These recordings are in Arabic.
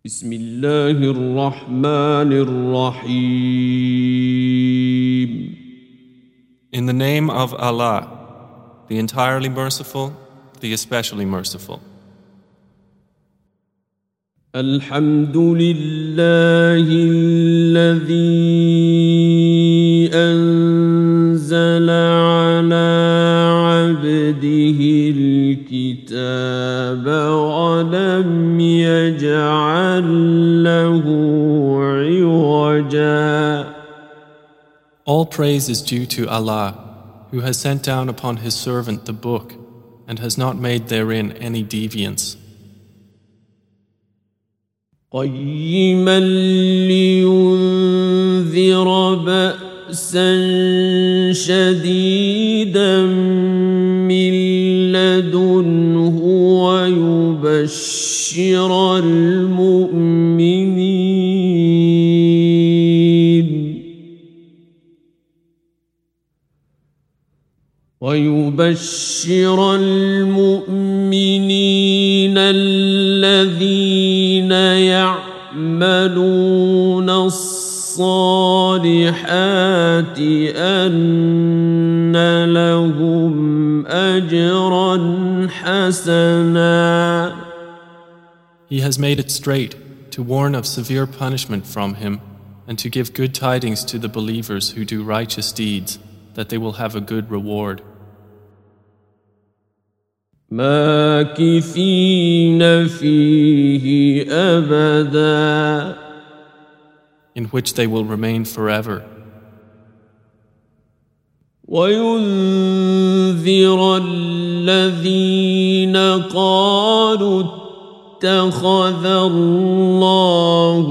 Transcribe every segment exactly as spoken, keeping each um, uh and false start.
بسم الله الرحمن الرحيم. In the name of Allah, the entirely merciful, the especially merciful. الحمد لله الذي أنزل على عبده الكتاب ولم يجعل له عوجا. All praise is due to Allah, who has sent down upon His servant the book and has not made therein any deviance. قيما لينذر بأسا شديدا من لدنه ويبشر المؤمنين ويبشر المؤمنين الذين يعملون الصالحات أن لهم أجرا حسنا. He has made it straight to warn of severe punishment from Him and to give good tidings to the believers who do righteous deeds, that they will have a good reward. ماكثين فيه أبدا, in which they will remain forever. وينذر الذين قالوا اتخذ الله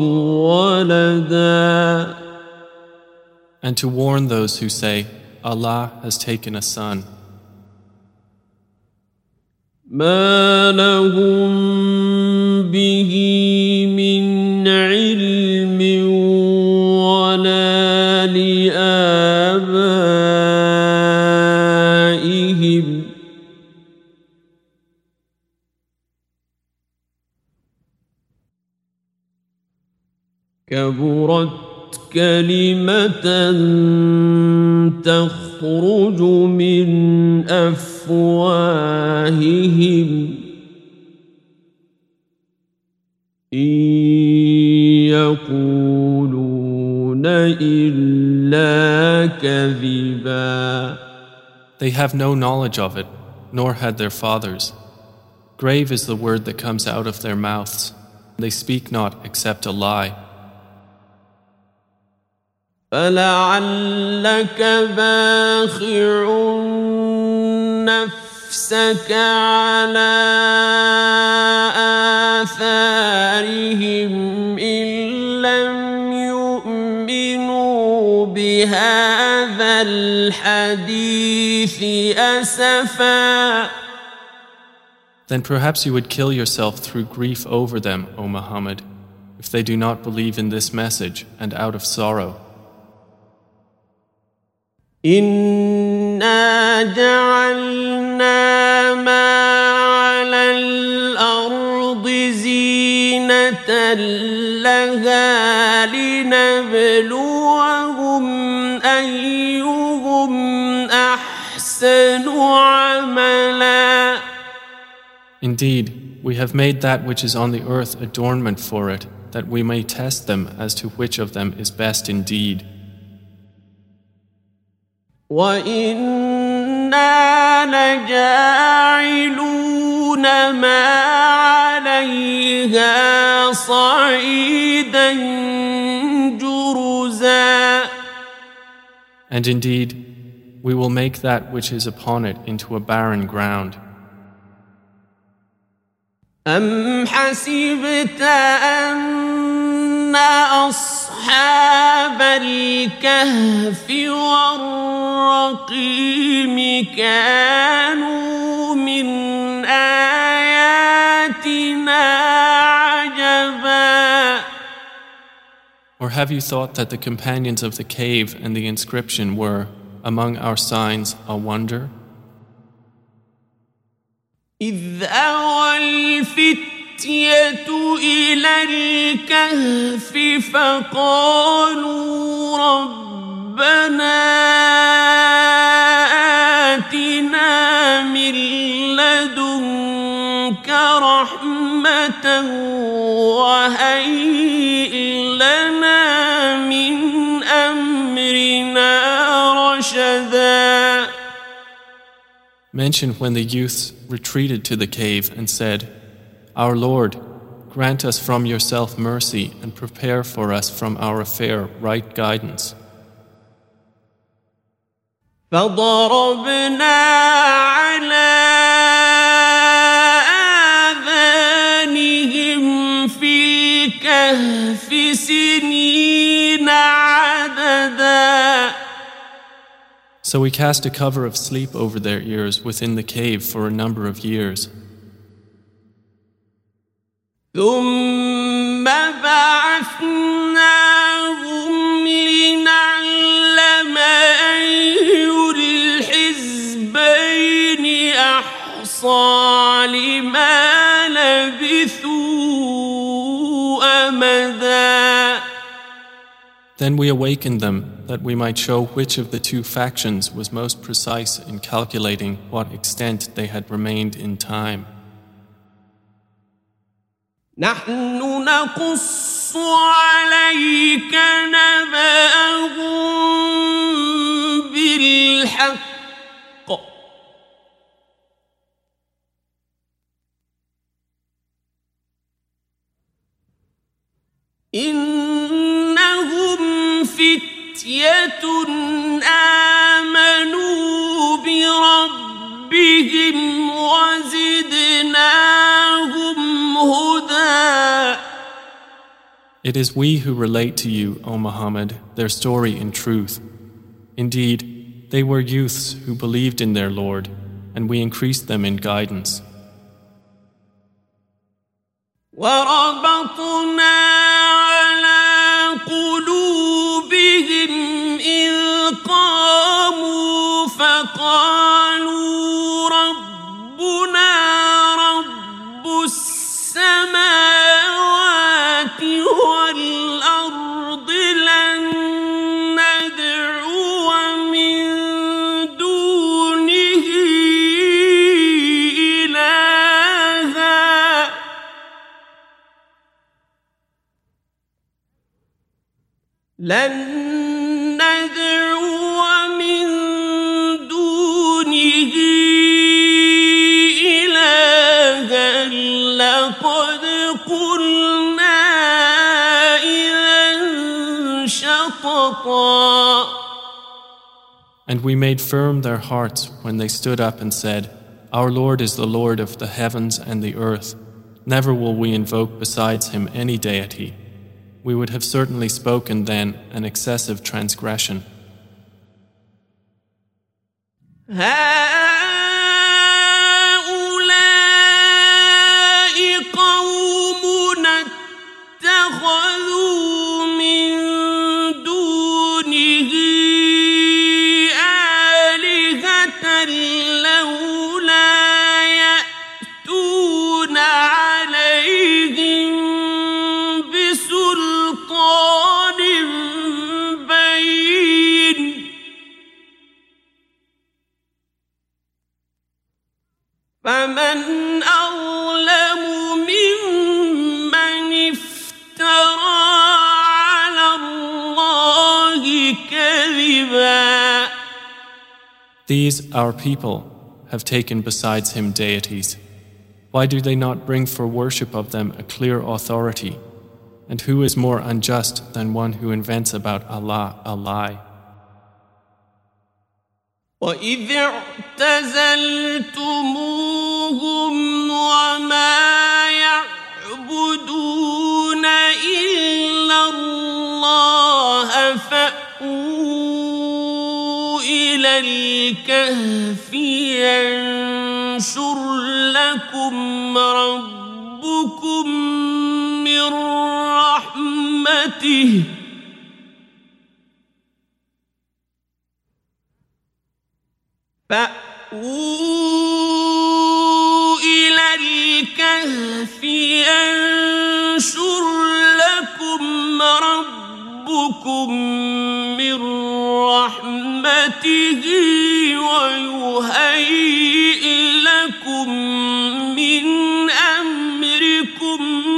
ولدا, and to warn those who say, Allah has taken a son. ما لهم به من علم ولا لآبائهم كبرت كلمة تخرج من أفواههم إن يقولون إلا كذبا. They have no knowledge of it, nor had their fathers. Grave is the word that comes out of their mouths. They speak not except a lie. فلعلك باخع نفسك على آثارهم إن لم يؤمنوا بهذا الحديث أسفا. Then perhaps you would kill yourself through grief over them, O Muhammad, if they do not believe in this message and out of sorrow. إنا جعلنا ما على الأرض زينة لها لنبلوهم أيهم أحسن عملا. Indeed, we have made that which is on the earth adornment for it, that we may test them as to which of them is best indeed. وَإِنَّا لَجَاعِلُونَ مَا عَلَيْهَا صَعِيدًا جُرُزًا. And indeed, we will make that which is upon it into a barren ground. أَمْ حَسِبْتَ أَنَّ أَصْحَابَ الْكَهْفِ وَالرَّقِيمِ كَانُوا مِنْ آيَاتِنَا عَجَبًا. Or have you thought that the companions of the cave and the inscription were, among our signs, a wonder? إذ أوى الفتية الفتية إلى الكهف فقالوا ربنا آتنا من لدنك رحمة وهيئ لنا من أمرنا رشدا. Mention when the youths retreated to the cave and said, Our Lord, grant us from yourself mercy and prepare for us from our affair right guidance. فضربنا على آذانهم في الكهف سنين عددا. So we cast a cover of sleep over their ears within the cave for a number of years. ثم بعثناهم لنعلم أي الحزبين أحصى لما لبثوا أمدا. Then we awakened them that we might show which of the two factions was most precise in calculating what extent they had remained in time. نحن نقص عليك نبأهم بالحق إنهم فتية آمنوا بربهم وزدناهم هدى. It is we who relate to you, O Muhammad, their story in truth. Indeed, they were youths who believed in their Lord, and we increased them in guidance. وربطنا على قلوبهم إذ قاموا فقالوا ربنا رب السماوات والأرض لن ندعو من دونه إلها لن ندعو من دونه إلها لقد قلنا إذا شططا. And we made firm their hearts when they stood up and said, Our Lord is the Lord of the heavens and the earth. Never will we invoke besides him any deity. We would have certainly spoken then an excessive transgression. هؤلاء قومنا اتخذوا من دونه آلهة لولا يأتون عليهم بسلطان بين فمن أظلم ممن افترى على الله كذبا. These, our people, have taken besides him deities. Why do they not bring for worship of them a clear authority? And who is more unjust than one who invents about Allah a lie? وَإِذِ اعْتَزَلْتُمُوهُمْ وَمَا يَعْبُدُونَ إِلَّا اللَّهَ فَأْوُوا إِلَى الْكَهْفِ يَنشُرْ لَكُمْ رَبُّكُمْ مِنْ رَحْمَتِهِ فَأْوُوا إِلَى الْكَهْفِ ربكم من رحمته ويهيئ لكم من أمركم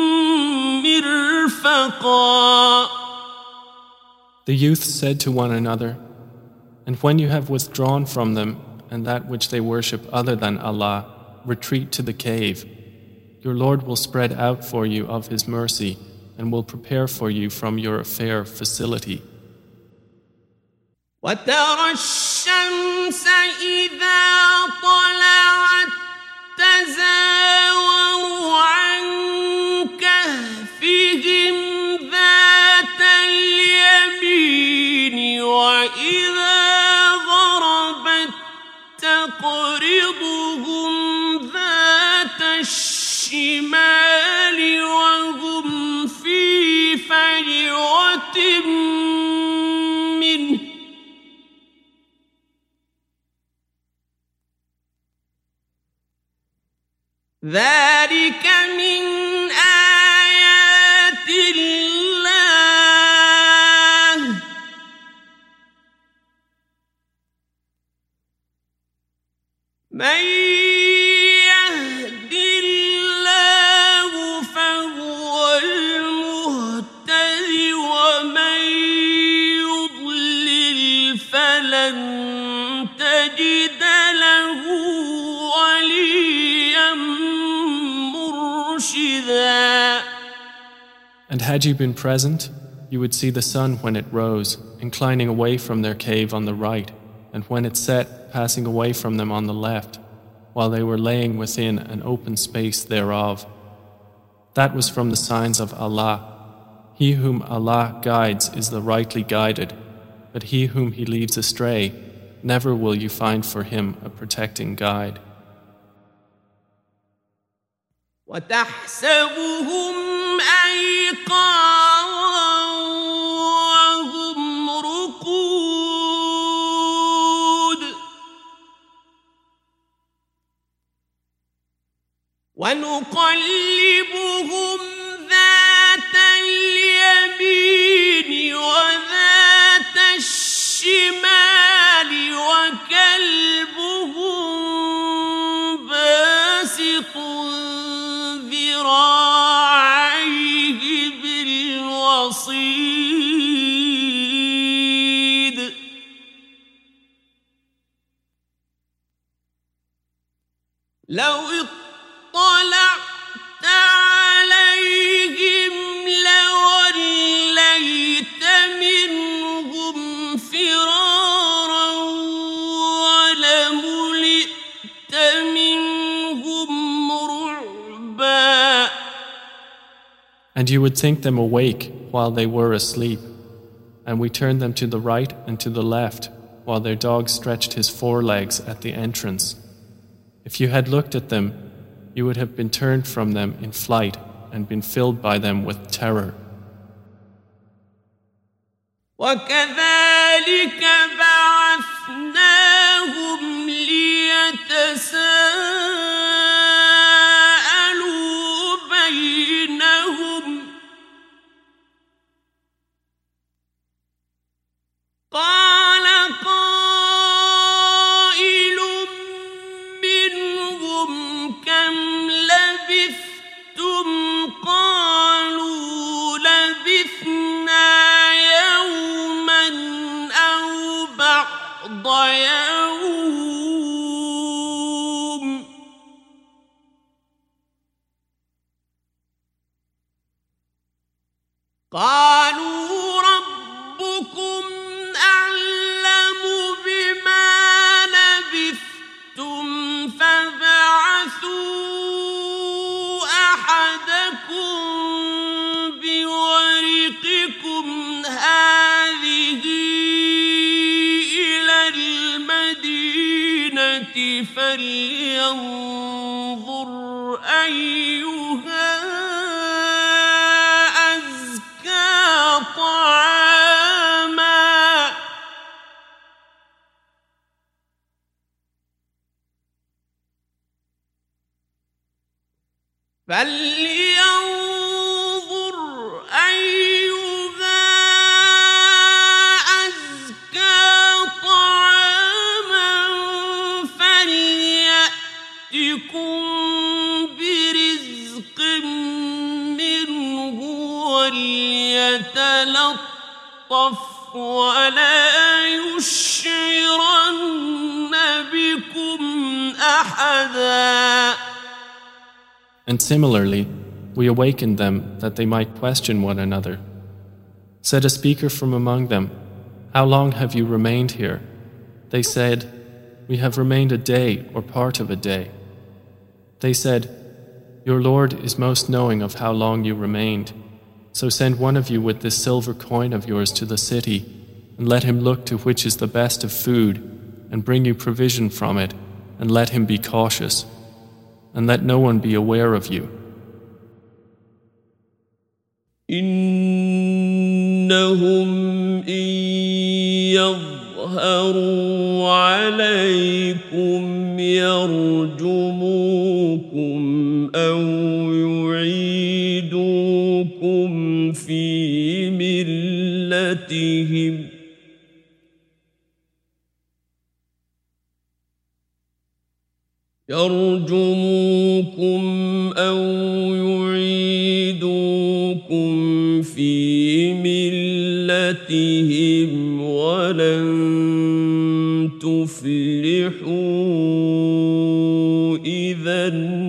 مرفقا. The youth said to one another, and when you have withdrawn from them and that which they worship other than Allah, retreat to the cave. Your Lord will spread out for you of His mercy and will prepare for you from your affair facility. وترى الشمس إذا طلعت تزاور عن كهفهم ذات اليمين وإذا غربت تقرضهم ذات الشمال وهم في فجوة منه ذلك من آيات الله من يهد الله فهو المهتد ومن يضلل فلن تجد له وليا مرشدا. And had you been present, you would see the sun when it rose, inclining away from their cave on the right, and when it set, passing away from them on the left, while they were laying within an open space thereof. That was from the signs of Allah. He whom Allah guides is the rightly guided, but he whom He leaves astray, never will you find for him a protecting guide. وتحسبهم أيقاظا وهم رقود ونقلبهم ذات اليمين وذات الشمال وكلبهم باسط ذراعيه بالوصيد لو اطلعت عليهم لوليت منهم فرارا ولملئت منهم رعبا. And you would think them awake while they were asleep, and we turned them to the right and to the left, while their dog stretched his forelegs at the entrance. If you had looked at them, you would have been turned from them in flight and been filled by them with terror. وكذلك بعثناهم ليتساءلوا بينهم قال قائل منهم كم لبثتم قالوا لبثنا يوما أو بعض يوم قالوا ربكم أعلم بما لبثتم فابعثوا أحدكم بورقكم هذه إلى المدينة فلينظر أيها أزكى طعاما فلينظر أيها وليتلطف ولا يشعرن بكم أحدا. And similarly, we awakened them that they might question one another. Said a speaker from among them, "How long have you remained here?" They said, "We have remained a day or part of a day." They said, "Your Lord is most knowing of how long you remained. So send one of you with this silver coin of yours to the city, and let him look to which is the best of food, and bring you provision from it, and let him be cautious, and let no one be aware of you." إنهم إن يظهروا عليكم يرجموكم أو يعيدوكم في ملتهم يرجموكم أو يعيدوكم في ملتهم ولن تفلحوا إذا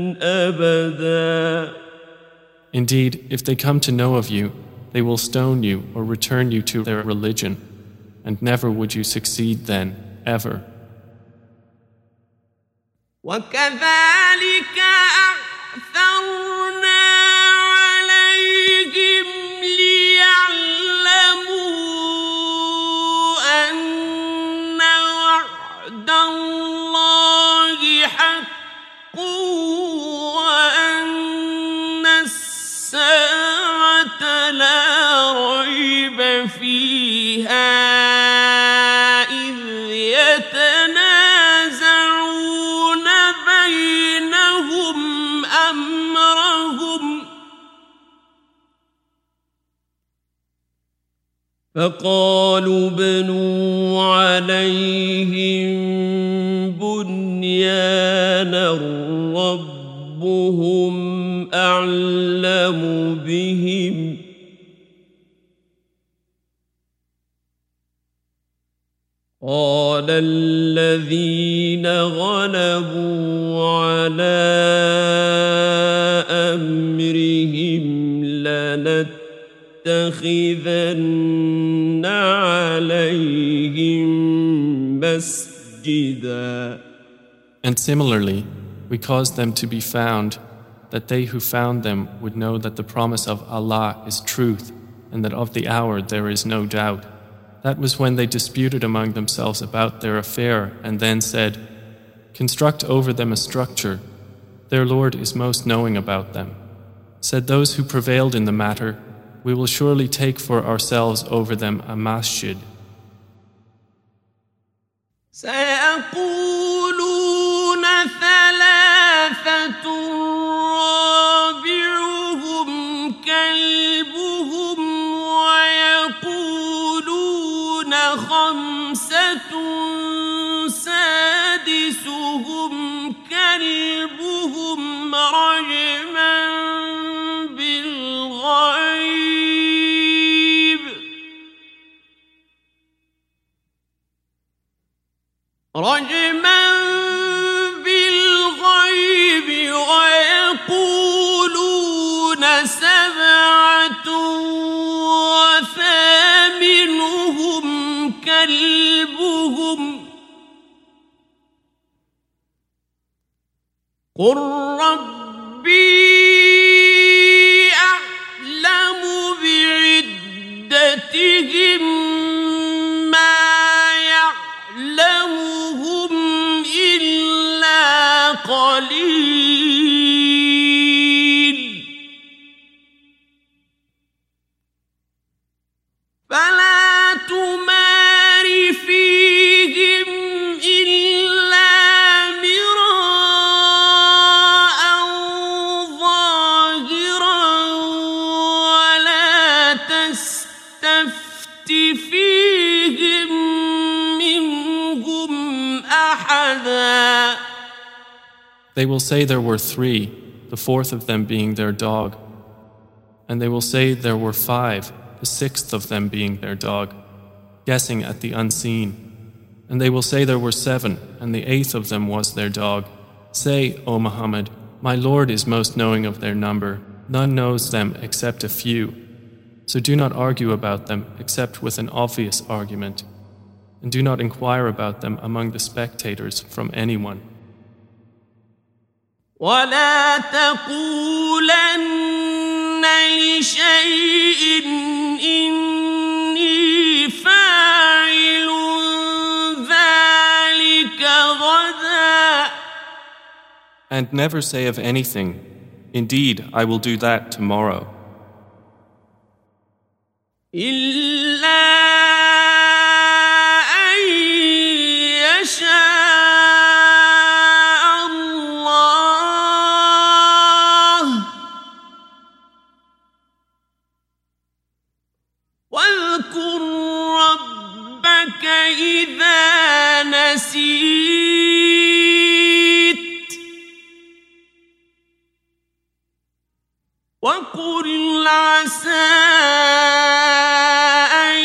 أبدا. Indeed, if they come to know of you, they will stone you or return you to their religion, and never would you succeed then, ever. وكذلك أعثرنا عليهم ليعلموا أن وعد الله حق وأن الساعة لا ريب فيها إذ يتنازعون بينهم أمرهم فقالوا ابنوا عليهم بنيانا ربهم أعلم بهم قال الذين غلبوا على أمرهم لنتخذن عليهم مسجدا. And similarly, we caused them to be found, that they who found them would know that the promise of Allah is truth, and that of the hour there is no doubt. That was when they disputed among themselves about their affair and then said, "Construct over them a structure. Their Lord is most knowing about them." Said those who prevailed in the matter, "We will surely take for ourselves over them a masjid." سيقولون ثلاثة رابعهم كلبهم ويقولون خمسة سادسهم كلبهم رجما بالغيب رجما بالغيب ويقولون سبعة وثامنهم كلبهم قل ربي أعلم بعدتهم ما يعلمهم إلا قليل فلا تمار فيهم إلا مراء ظاهرا ولا تستفت فيهم منهم أحدا. They will say there were three, the fourth of them being their dog. And they will say there were five, the sixth of them being their dog, guessing at the unseen. And they will say there were seven, and the eighth of them was their dog. Say, O Muhammad, my Lord is most knowing of their number. None knows them except a few. So do not argue about them except with an obvious argument. And do not inquire about them among the spectators from anyone. ولا تقولن لشيء إني فاعل ذلك غدا. And never say of anything, indeed, I will do that tomorrow. إلا أن يشاء الله واذكر ربك إذا نسيت وقل عسى أن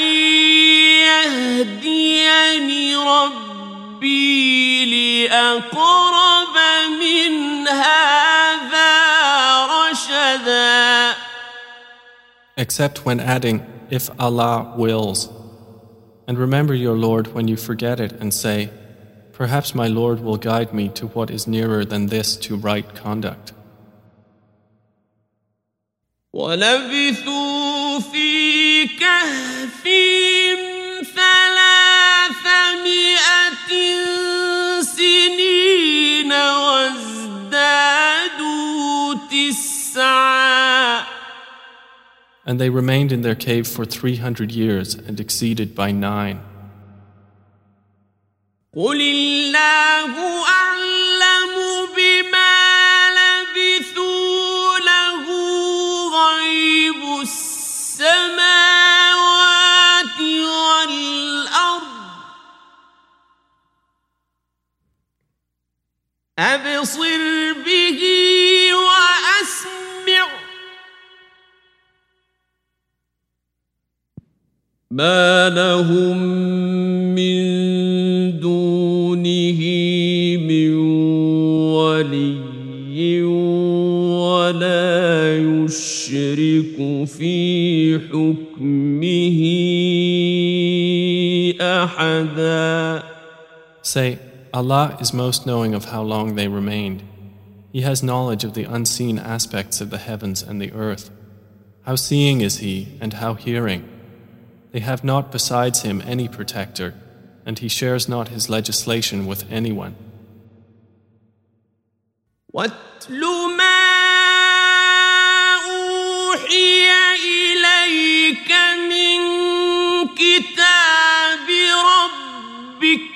يهديني ربي لأقرب من هذا رشدا. Except when adding, if Allah wills. And remember your Lord when you forget it and say, perhaps my Lord will guide me to what is nearer than this to right conduct. ولبثوا في كهفهم ثلاثمائة سنين وازدادوا تسعا. And they remained in their cave for three hundred years and exceeded by nine. قل الله أعلم بما لبثوا له غيب السماوات والأرض أبصر به وأسمع ما لهم من دونه من ولي ولا يشرك في حكمه أحدا. Say, Allah is most knowing of how long they remained. He has knowledge of the unseen aspects of the heavens and the earth. How seeing is He and how hearing. They have not besides Him any protector, and He shares not His legislation with anyone. وَاتْلُ مَا أُوحِيَ إِلَيْكَ مِنْ كِتَابِ رَبِّكَ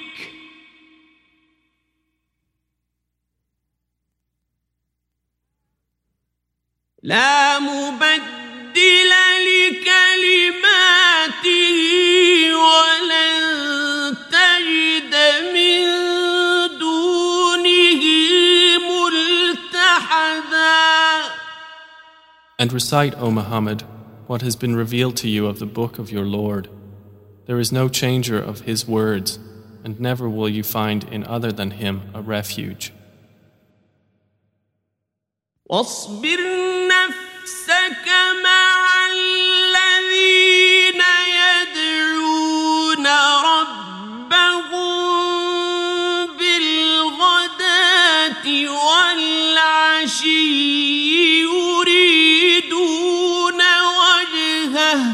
لَا مُبَدِّلَ لِكَلِمَاتِهِ وَلَنْ تَجِدَ مِنْ دُونِهِ مُلْتَحَدًا. And recite, O Muhammad, what has been revealed to you of the book of your Lord. There is no changer of His words, and never will you find in other than Him a refuge. واصبر نفسك مع الذين يدعون ربهم بالغداة والعشي يريدون وجهه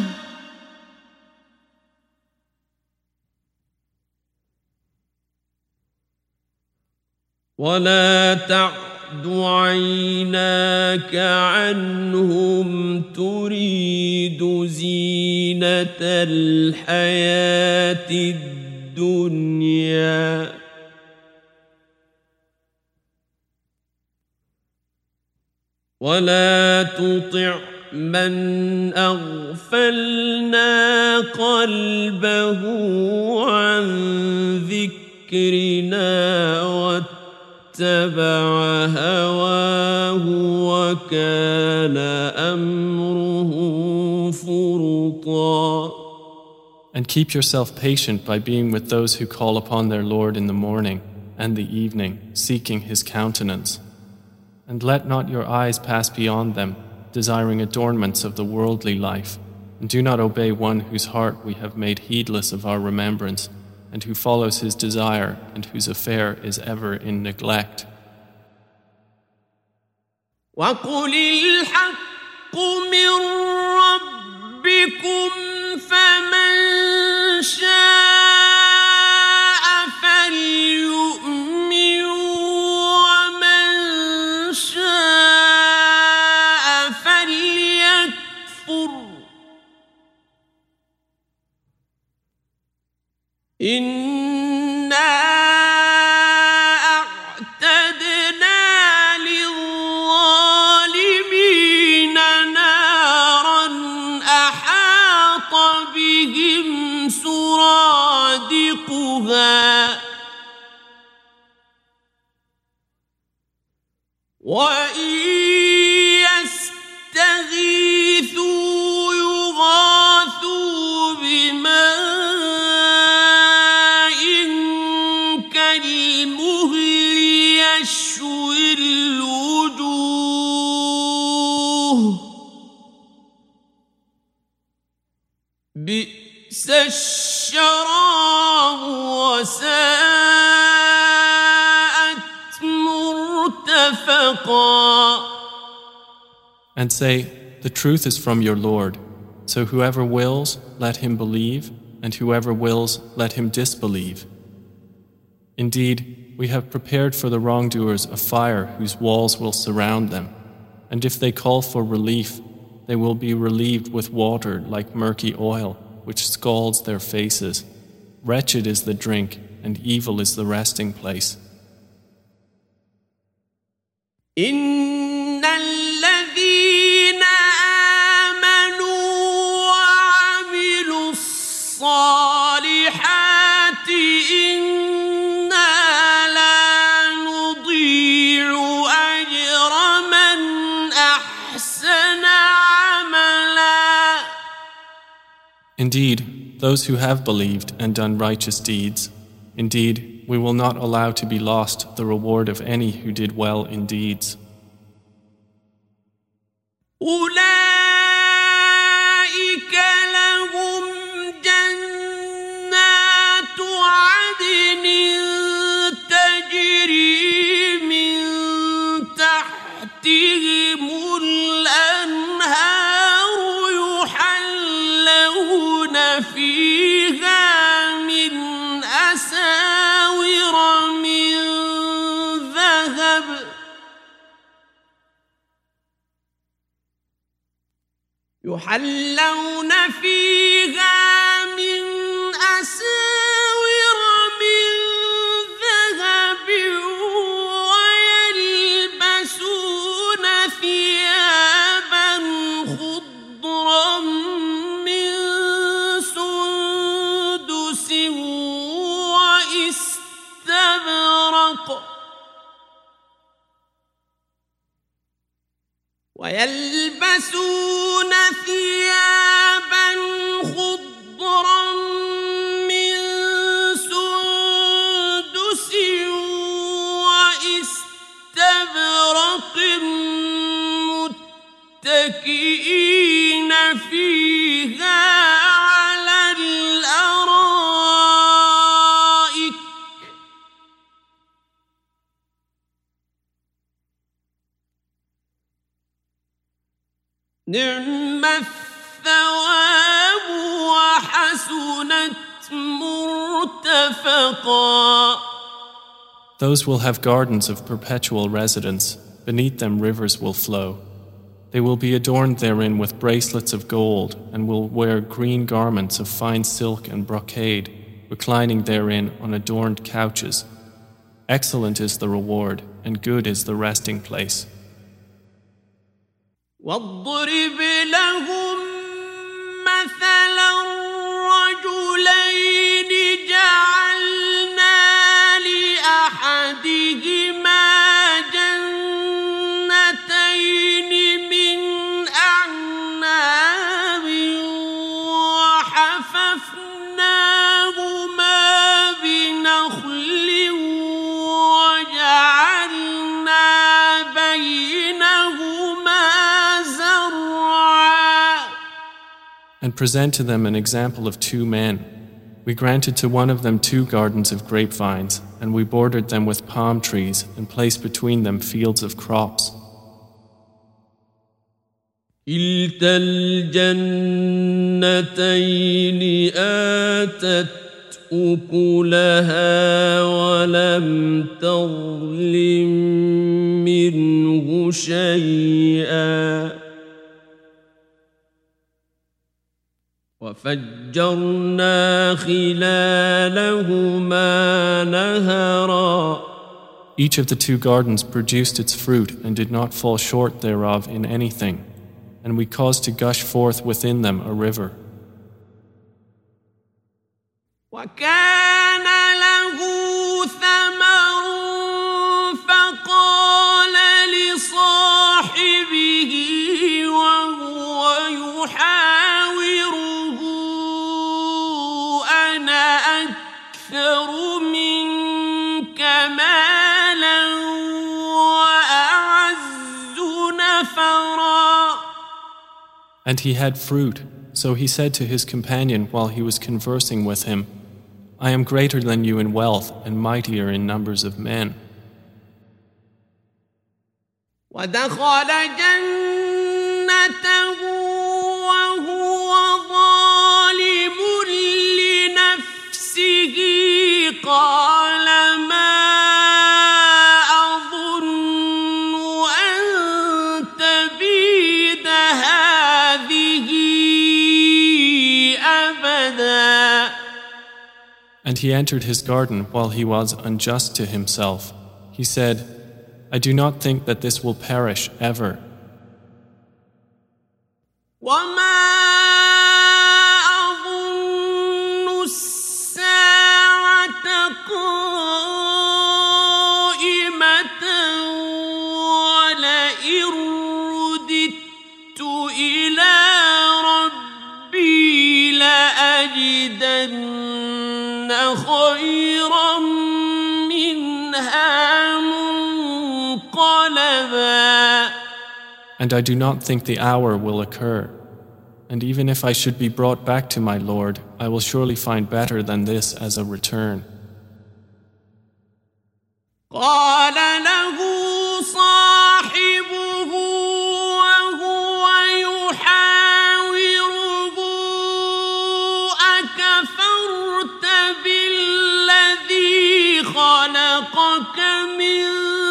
ولا تعد عيناك عنهم تريد زينة الحياة الدنيا ولا تطع من أغفلنا قلبه عن ذكرنا واتبع هواه وكان أمره فرطا. And keep yourself patient by being with those who call upon their Lord in the morning and the evening, seeking His countenance. And let not your eyes pass beyond them, desiring adornments of the worldly life, and do not obey one whose heart we have made heedless of our remembrance, and who follows his desire, and whose affair is ever in neglect. وَقُلِ الْحَقُّ مِنْ رَبِّكُمْ فَمَنْ شَاءَ فَلْيُؤْمِنْ وَمَنْ شَاءَ فَلْيَكْفُرْ. إِنَّا أَعْتَدْنَا لِلظَّالِمِينَ نَارًا أَحَاطَ بِهِمْ سُرَادِقُهَا وَإِنْ يَسْتَغِيثُوا يُغَاثُوا بِمَاءٍ كَالْمُهْلِ يَشْوِي الْوُجُوهَ بِئْسَ الشَّرَابُ وَسَاءَتْ مُرْتَفَقًا. And say, the truth is from your Lord, so whoever wills, let him believe, and whoever wills, let him disbelieve. Indeed, we have prepared for the wrongdoers a fire whose walls will surround them, and if they call for relief, they will be relieved with water like murky oil, which scalds their faces. Wretched is the drink, and evil is the resting place. إِنَّ الَّذِينَ آمَنُوا وَعَمِلُوا الصَّالِحَاتِ إِنَّا لَا نُضِيعُ أَجْرَ مَنْ أَحْسَنَ عَمَلًا. Indeed, those who have believed and done righteous deeds, indeed, we will not allow to be lost the reward of any who did well in deeds. أُولَئِكَ لَهُمْ جَنَّاتُ عَدْنٍ تَجْرِي مِنْ تَحْتِهِمُ الْأَنْهَارُ يُحَلَّوْنَ فِيهَا مِنْ أَسَاوِرَ مِنْ ذَهَبٍ يحلون فيها من أساور من ذهب ويلبسون ثيابا خضرا من سندس وإستبرق ويلبسون ثيابا خضرا من سندس وإستبرق متكئين فيها على الأرائك نعم الثواب وحسنت مرتفقا. Those will have gardens of perpetual residence. Beneath them rivers will flow. They will be adorned therein with bracelets of gold and will wear green garments of fine silk and brocade, reclining therein on adorned couches. Excellent is the reward, and good is the resting place. واضرب لهم مثلا رجلين جعلنا لأحدهما جنتين من أعناب And present to them an example of two men. We granted to one of them two gardens of grapevines, and we bordered them with palm trees and placed between them fields of crops. كلتا الجنتين آتت أكلها ولم تظلم منه شيئا وفجرنا خلالهما نهرا. Each of the two gardens produced its fruit and did not fall short thereof in anything, and we caused to gush forth within them a river. وكان له ثمر فقال لصاحبه وهو يحاوره أنا أكثر منك مالا وأعز نفرا. And he had fruit, so he said to his companion while he was conversing with him, I am greater than you in wealth and mightier in numbers of men. ودخل جنته وهو ظالم لنفسه قال ما أظن أن تبيد هذه أبدا. And he entered his garden while he was unjust to himself. He said, I do not think that this will perish ever. وما أظن الساعة قائمة ولئن رددت إلى ربي لأجدن خيرا منها منقلبا. And I do not think the hour will occur. And even if I should be brought back to my Lord, I will surely find better than this as a return. قال له صاحبه وهو يحاوره أكفرت بالذي خلقك من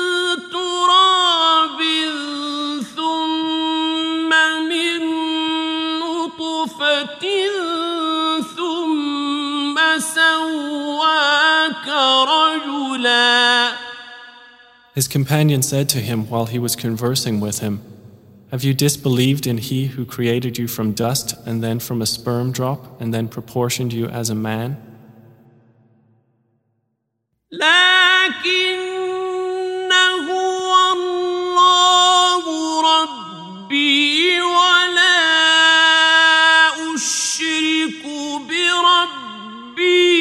تراب ثم من نطفة ثم سواك رجلا. His companion said to him while he was conversing with him, Have you disbelieved in He who created you from dust and then from a sperm drop and then proportioned you as a man? لكن هو الله ربي ولا أشرك بربي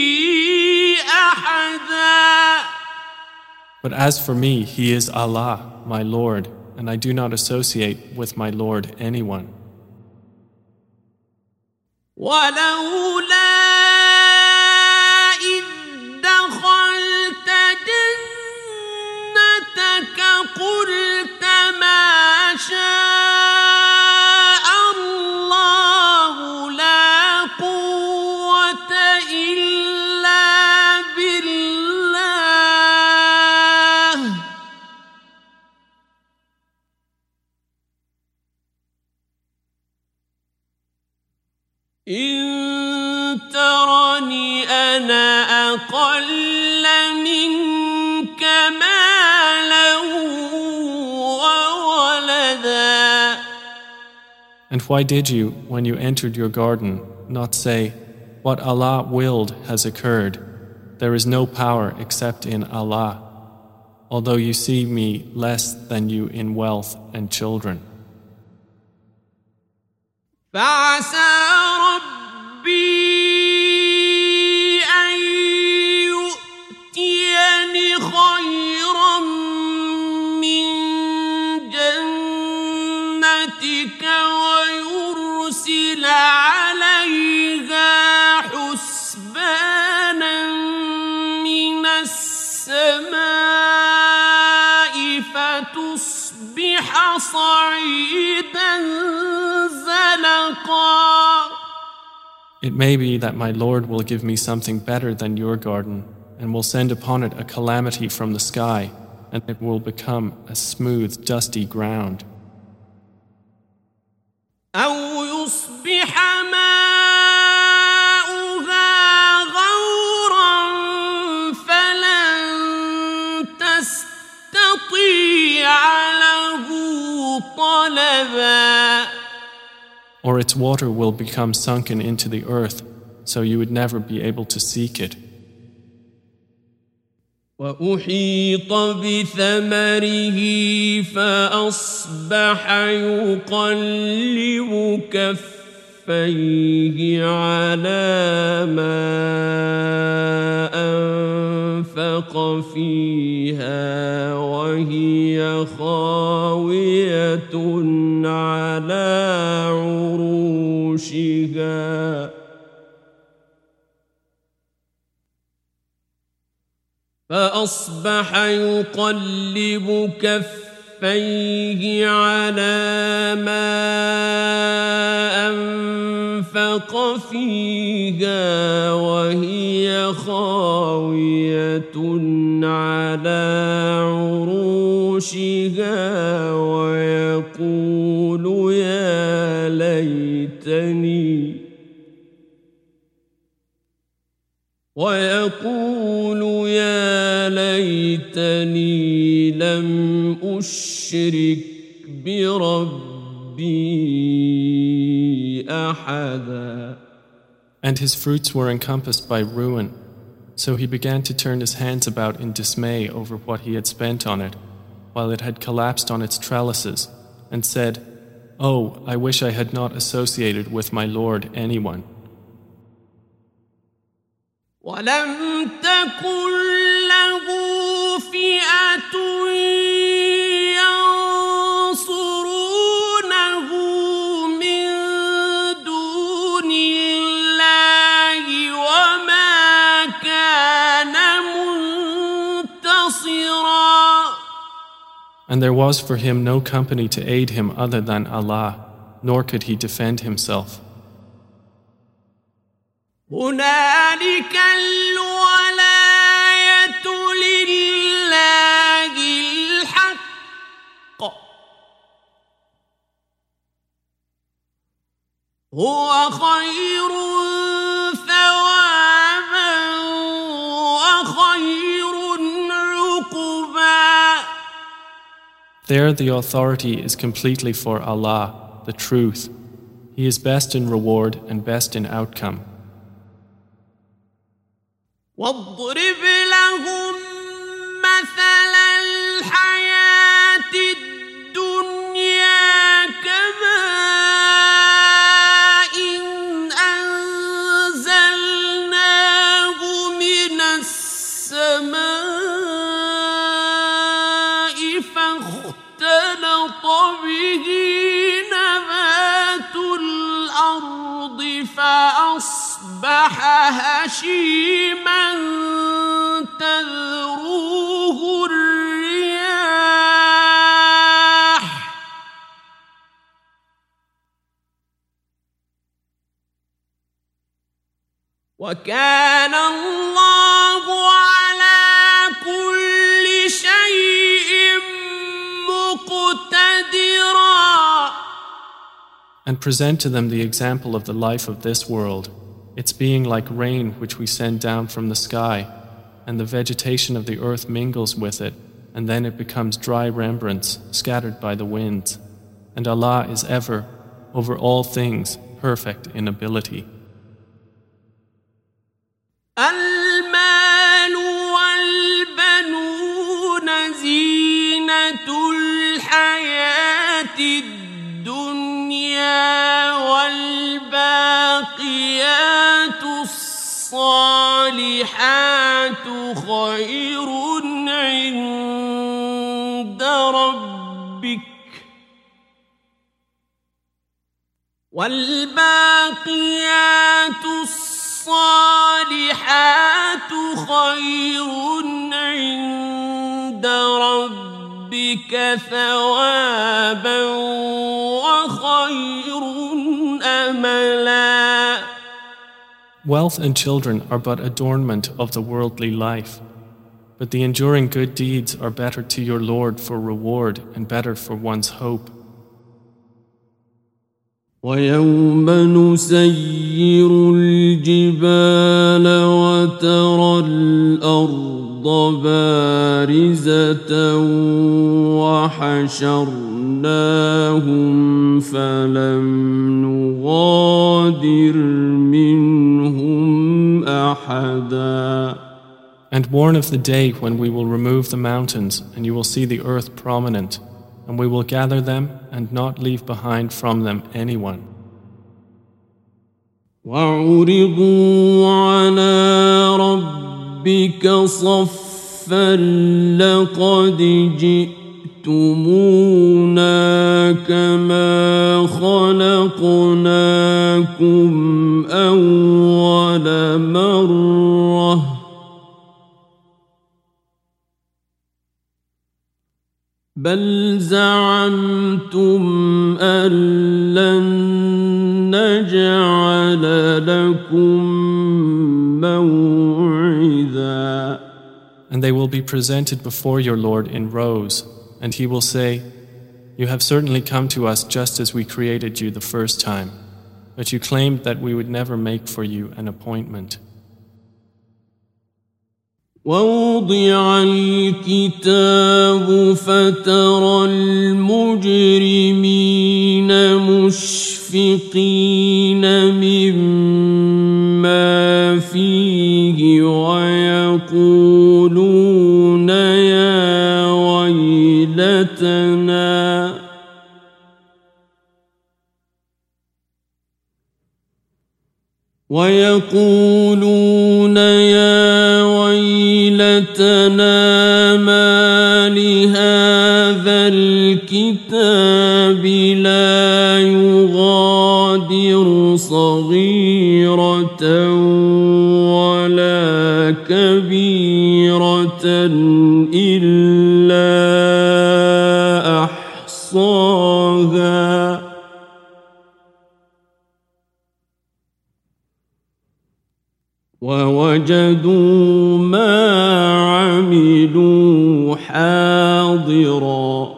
أحدا. But as for me, He is Allah, my Lord, and I do not associate with my Lord anyone. ولولا إذ دخلت جنتك قلت ما شاء الله لا قوة إلا بالله. إن ترني أنا أقل منك مالا وولدا. And why did you, when you entered your garden, not say, What Allah willed has occurred? There is no power except in Allah, although you see me less than you in wealth and children. فعسى ربي أن يؤتيني خيرا من جنتك ويرسل It may be that my Lord will give me something better than your garden, and will send upon it a calamity from the sky, and it will become a smooth, dusty ground. أو يصبح ماؤها غورا فلن تستطيع له طلبا. Or its water will become sunken into the earth, so you would never be able to seek it. وأحيط بثمره فأصبح يقلب كفيه على ما أنفق فيها وهي خاوية على عروشها فأصبح يقلب كفيه على ما أنفق فيها وهي خاوية على عروشها ويقول يا ليتني ويقول يا ليتني لم أشرك بربي أحدا. And his fruits were encompassed by ruin, so he began to turn his hands about in dismay over what he had spent on it, while it had collapsed on its trellises, and said, "Oh, I wish I had not associated with my Lord anyone." ولم تكن له فئة ينصرونه من دون الله وما كان منتصرا. And there was for him no company to aid him other than Allah, nor could he defend himself. هنالك الولاية لله الحق هو خير ثوابا وخير عقبا. There the authority is completely for Allah, the truth. He is best in reward and best in outcome. واضرب لهم مثل الحياة الدنيا كماء أنزلناه من السماء فاختلط به نبات الأرض فأصبح هشيما تذروه الرياح وكان الله على كل شيء مقتدرا. And present to them the example of the life of this world, its being like rain which we send down from the sky, and the vegetation of the earth mingles with it, and then it becomes dry rembrandts scattered by the winds. And Allah is ever, over all things, perfect in ability. المال والبنون زينة الحياة الدنيا والباقيات الصالحات خير عند ربك والباقيات الصالحات خير عند ربك ثوابا وخير أملا. Wealth and children are but adornment of the worldly life, but the enduring good deeds are better to your Lord for reward and better for one's hope. ويوم نسير الجبال وترى الأرض بارزة وحشرناهم فلم نغادر منهم أحدا. And warn of the day when we will remove the mountains and you will see the earth prominent, and we will gather them and not leave behind from them anyone. وعرضوا على ربك صفا لقد جئتمونا كما خلقناكم أول مرة بل زعمتم أن لن نجعل لكم موعدا. And they will be presented before your Lord in rows, and he will say, "You have certainly come to us just as we created you the first time, but you claimed that we would never make for you an appointment." ووضع الكتاب فترى المجرمين مشفقين مما فيه ويقولون يا ويلتنا ويقولون يا ويلتنا ما لهذا الكتاب لا يغادر صغيرة ولا كبيرة إلا أحصاها ووجدوا ما عملوا حاضرا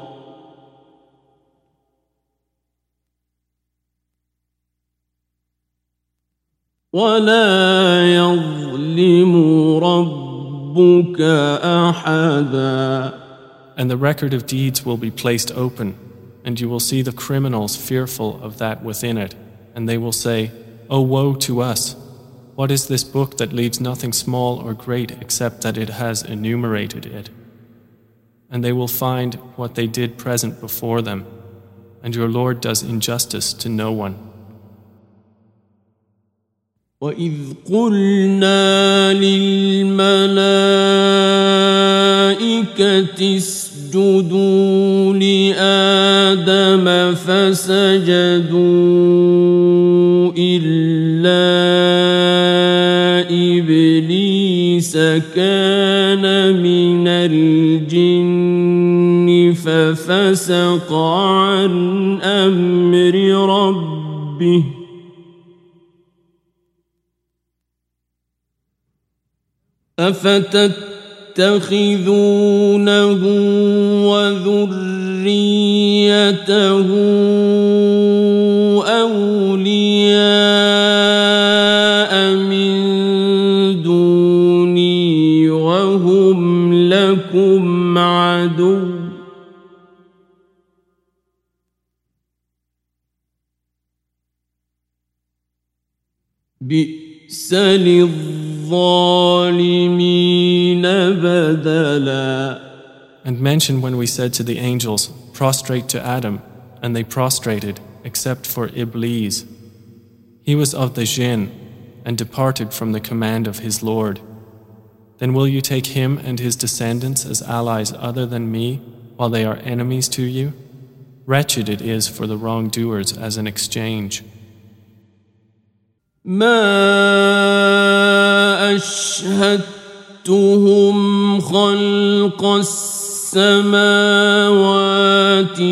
ولا يظلم ربك أحدا. And the record of deeds will be placed open, and you will see the criminals fearful of that within it, and they will say, "Oh, woe to us! What is this book that leaves nothing small or great except that it has enumerated it?" And they will find what they did present before them, and your Lord does injustice to no one. وَإِذْ قُلْنَا لِلْمَلَائِكَةِ اسْجُدُوا لِآدَمَ فَسَجَدُوا إِلَّا إِبْلِيسَ كَانَ مِنَ الْجِنِّ فَفَسَقَ عَنْ أَمْرِ رَبِّهِ أفتتخذونه وذريته أولياء من دوني وهم لكم عدو بئس للظالمين بدلا. And mention when we said to the angels, "Prostrate to Adam," and they prostrated, except for Iblis. He was of the jinn, and departed from the command of his Lord. Then will you take him and his descendants as allies other than me, while they are enemies to you? Wretched it is for the wrongdoers as an exchange. ما أشهدتهم خلق السماوات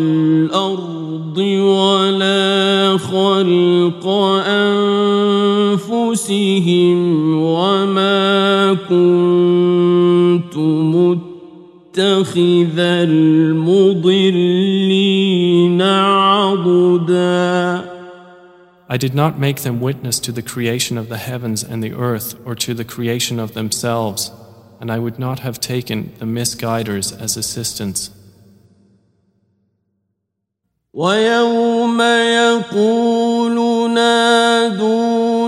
والأرض ولا خلق أنفسهم وما كنت متخذ المضلين عضدا. I did not make them witness to the creation of the heavens and the earth or to the creation of themselves, and I would not have taken the misguiders as assistants. وَيَوْمَ يَقُولُ نَادُوا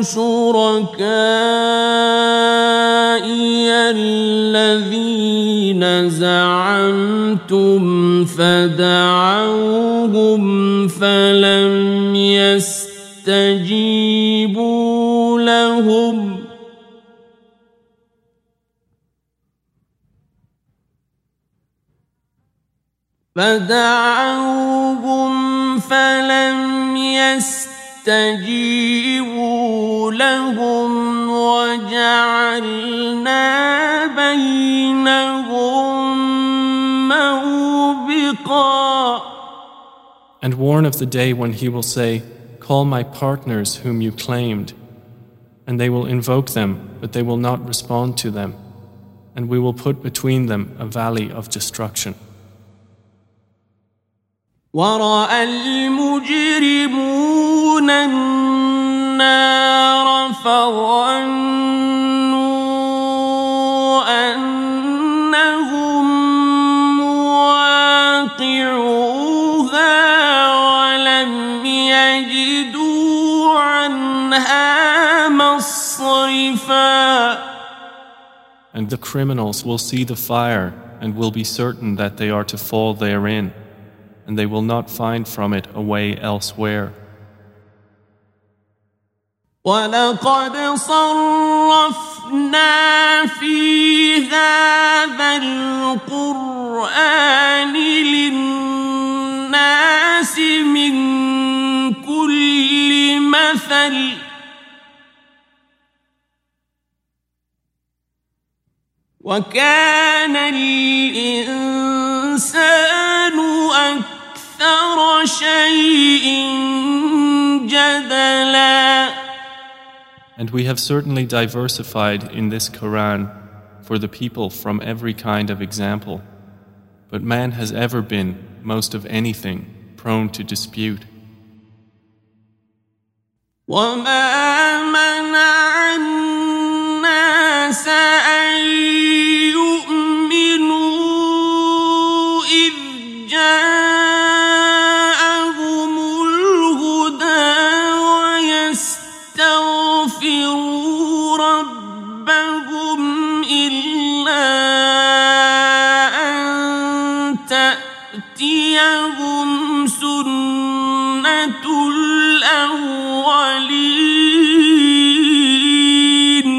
شُرَكَائِيَ الَّذِينَ زَعَمْتُمْ فَدَعَوْهُمْ فَلَمْ يَسْتَجِيبُوا لَهُمْ فدعوهم فلم يستجيبوا لهم وجعلنا بينهم موبقا. And warn of the day when he will say, "Call my partners whom you claimed," and they will invoke them, but they will not respond to them, and we will put between them a valley of destruction. ورأى المجرمون النار فظنوا أنهم مواقعوها ولم يجدوا عنها مصرفا. And the criminals will see the fire and will be certain that they are to fall therein, and they will not find from it a way elsewhere. وَلَقَدْ صَرَّفْنَا فِي هَذَا الْقُرْآنِ لِلنَّاسِ مِنْ كُلِّ مَثَلٍ وَكَانَ الْإِنسَانُ أكثر شيء جدلا. And we have certainly diversified in this Quran for the people from every kind of example. But man has ever been, most of anything, prone to dispute. وَمَا مَنَعَ النَّاسَ أَن يُؤْمِنُوا إِذْ جَاءَهُمُ الْهُدَى وَيَسْتَغْفِرُوا رَبَّهُمْ إِلَّا أَن تَأْتِيَهُمْ سُنَّةُ الْأَوَّلِينَ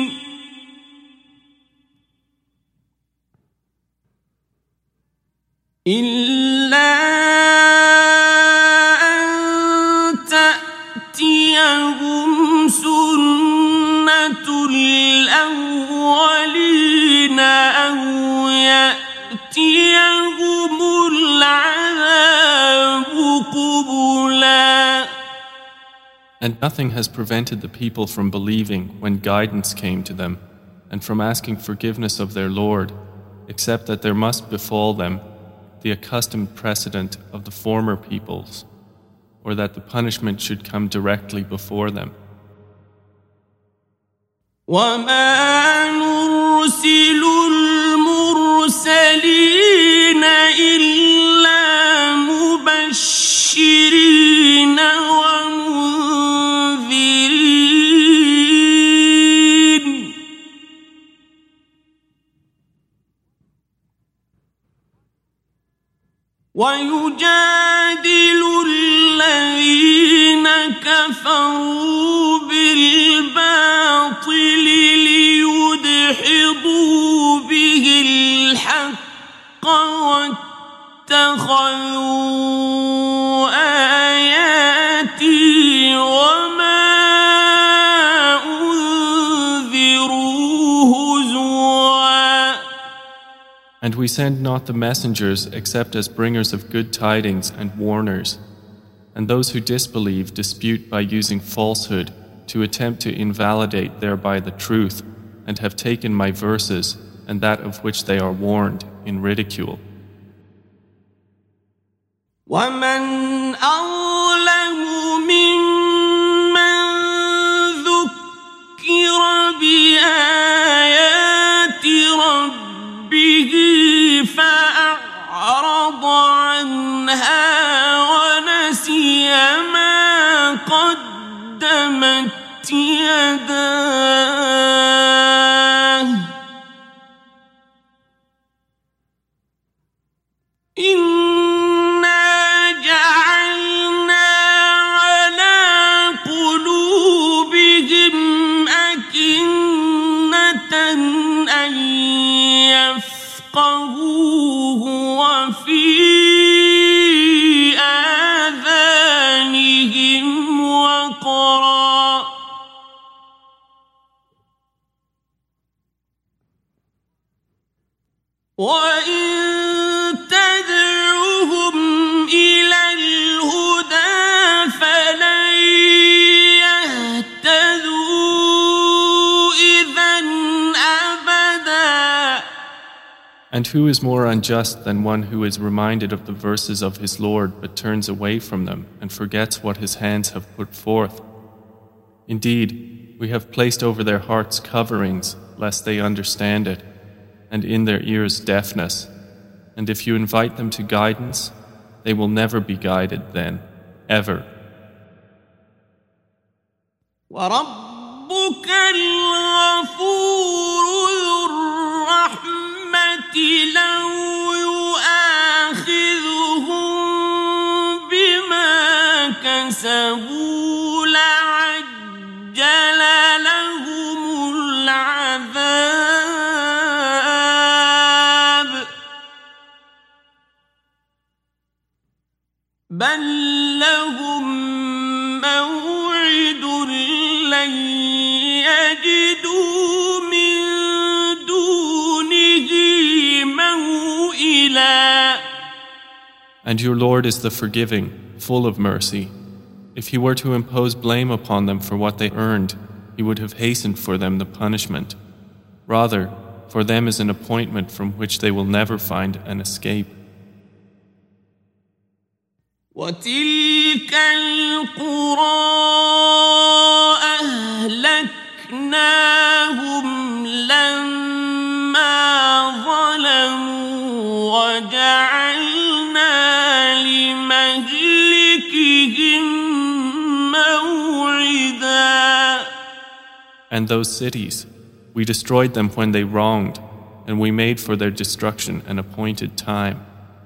إِلَّا أَن تَأْتِيَهُمْ سُنَّةُ الْأَوَّلِينَ أَوْ يَأْتِيَهُمُ الْعَذَابُ قُبُلًا. And nothing has prevented the people from believing when guidance came to them, and from asking forgiveness of their Lord, except that there must befall them the accustomed precedent of the former peoples, or that the punishment should come directly before them. وَمَا نُرْسِلُ الْمُرْسَلِينَ إِلَّا مُبَشِّرِينَ وَمُنذِرِينَ وَيُجَادِلُ الَّذِينَ كَفَرُوا بِالْبَاطِلِ لِيُدْحِضُوا بِهِ الْحَقَّ وَاتَّخَذُوا آيَاتِي وَمَا أُنذِرُوا هُزُوًا. And we send not the messengers except as bringers of good tidings and warners. And those who disbelieve dispute by using falsehood to attempt to invalidate thereby the truth, and have taken my verses and that of which they are warned in ridicule. ومن أظلم ممن ذكر بآيات ربه فأعرض عنها ونسي ما قدمت يداه إنا جعلنا على قلوبهم أكنة أن يفقهوه وفي آذانهم وقرا وإن تدعوهم إلى الهدى فلن يهتدوا إذا أبدا. And who is more unjust than one who is reminded of the verses of his Lord but turns away from them and forgets what his hands have put forth? Indeed, we have placed over their hearts coverings lest they understand it, and in their ears deafness. And if you invite them to guidance, they will never be guided then, ever. وَرَبُّكَ الْغَفُورُ ذُو الرَّحْمَةِ لَوْ يُؤَاخِذُهُم بِمَا كَسَبُوا لَعَجَّلَ لَهُمُ الْعَذَابَ بَل لَّهُم موعد لن يجدوا من دونه موئلا. And your Lord is the forgiving, full of mercy. If he were to impose blame upon them for what they earned, he would have hastened for them the punishment. Rather, for them is an appointment from which they will never find an escape. وتلك القرى أهلكناهم لما ظلموا وجعلنا لمهلكهم موعدا. And those cities, we destroyed them when they wronged, and we made for their destruction an appointed time.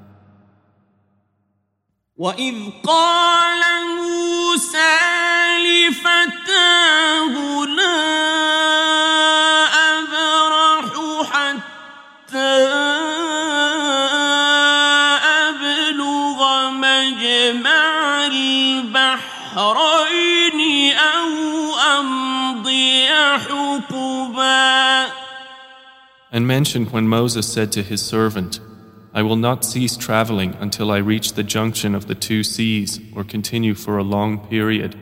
وَإِذْ قَالَ مُوسَى لِفَتَاهُ لَا أَبْرَحُ حَتَّى أَبْلُغَ مَجْمَعَ الْبَحْرَيْنِ أَوْ أَمْضِيَ حُقُبًا. And mention when Moses said to his servant, I will not cease traveling until I reach the junction of the two seas or continue for a long period.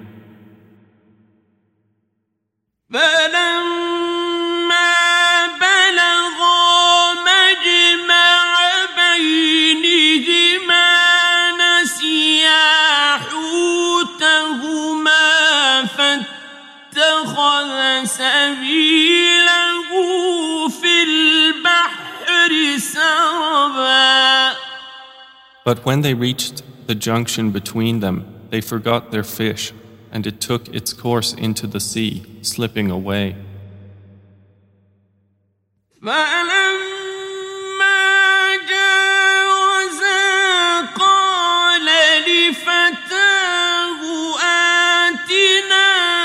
فَلَمَّا بَلَغَا مَجْمَعَ بَيْنِهِمَا نَسِيَا حُوتَهُمَا فَاتَّخَذَ سَبِيلَهُ فِي الْبَحْرِ سَرَبًا. But when they reached the junction between them, they forgot their fish, and it took its course into the sea, slipping away. فَلَمَّا جَاوَزَا قَالَ لِفَتَاهُ آتِنَا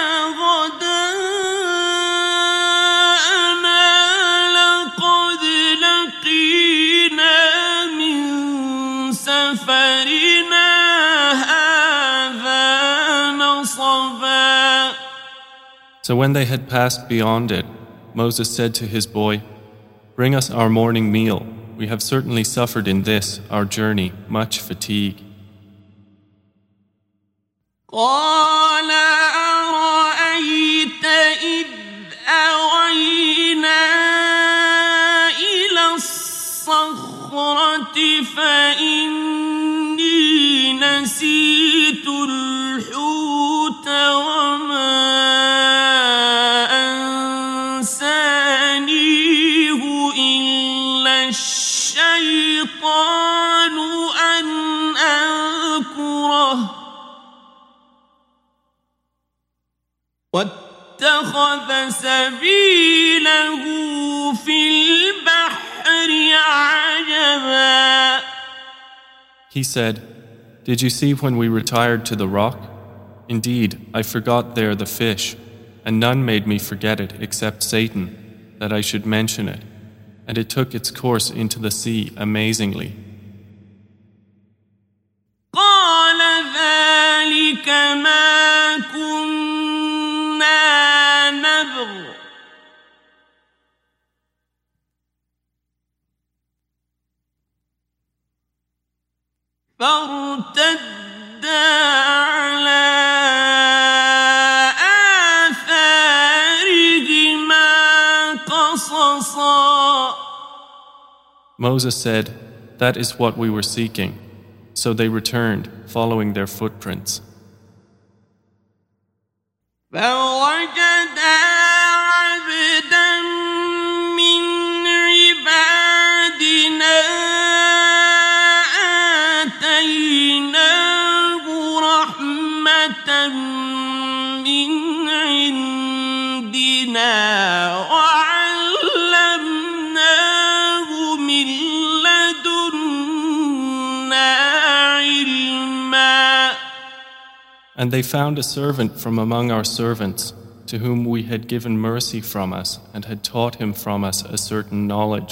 غَدَاءَنَا لَقَدْ لَقِينَا مِنْ سَفَرِنَا هَذَا نَصَبًا. So when they had passed beyond it, Moses said to his boy, Bring us our morning meal. We have certainly suffered in this, our journey, much fatigue. قَالَ أَرَأَيْتَ إذ أوينا إلى الصخرة فإني نسيت الحوت وما أنسانيه إلا الشيطان أن أذكره واتخذ سبيله في البحر عجبا. He said, "Did you see when we retired to the rock? Indeed, I forgot there the fish, and none made me forget it except Satan, that I should mention it. And it took its course into the sea amazingly." قال ذلك ما كنا نبغ فارتدا على آثارهما قصصا. Moses said, "That is what we were seeking." So they returned, following their footprints. فوجدا عبدا من عبادنا آتيناه رحمة من عندنا وعلمناه من لدنا علما. And they found a servant from among our servants, to whom we had given mercy from us and had taught him from us a certain knowledge.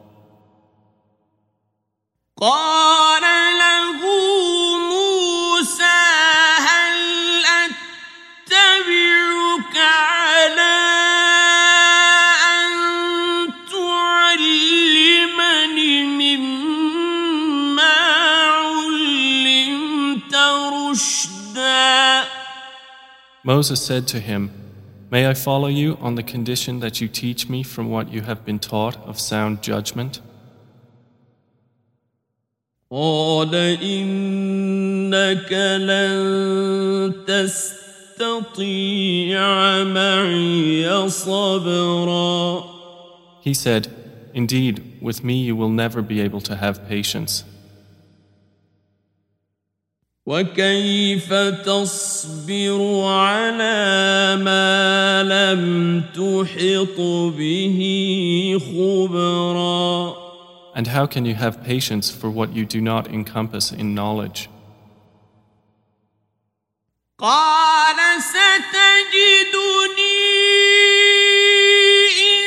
قال له موسى هل أتبعك على أن تعلمني مما علمت رشدا. Moses said to him, "May I follow you on the condition that you teach me from what you have been taught of sound judgment?" قال إنك لن تستطيع معي صبرا. He said, "Indeed, with me you will never be able to have patience. وكيف تصبر على ما لم تحط به خبرا. And how can you have patience for what you do not encompass in knowledge?" قال ستجدني إن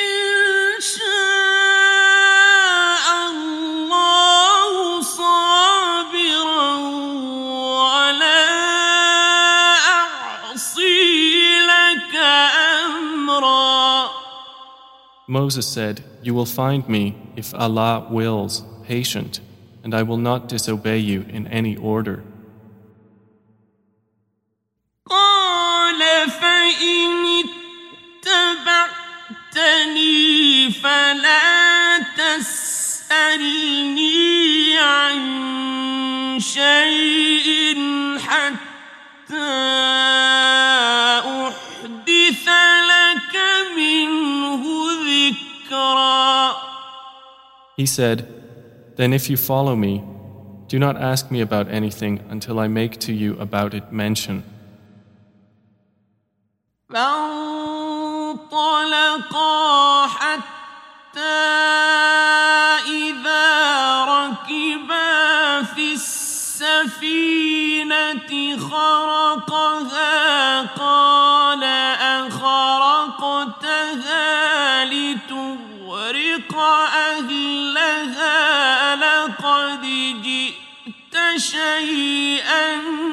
شاء الله صابرا ولا أعصي لك أمرا. Moses said, "You will find me, if Allah wills, patient, and I will not disobey you in any order." قال فإن اتبعتني فلا تسألني عن شيء حتى أحدث لك منه ذكرا. He said, "Then if you follow me, do not ask me about anything until I make to you about it mention." فانطلقا حتى إذا ركبا في السفينة خرقها قال أخرقتها لتغرق أهلها لقد جئت شيئا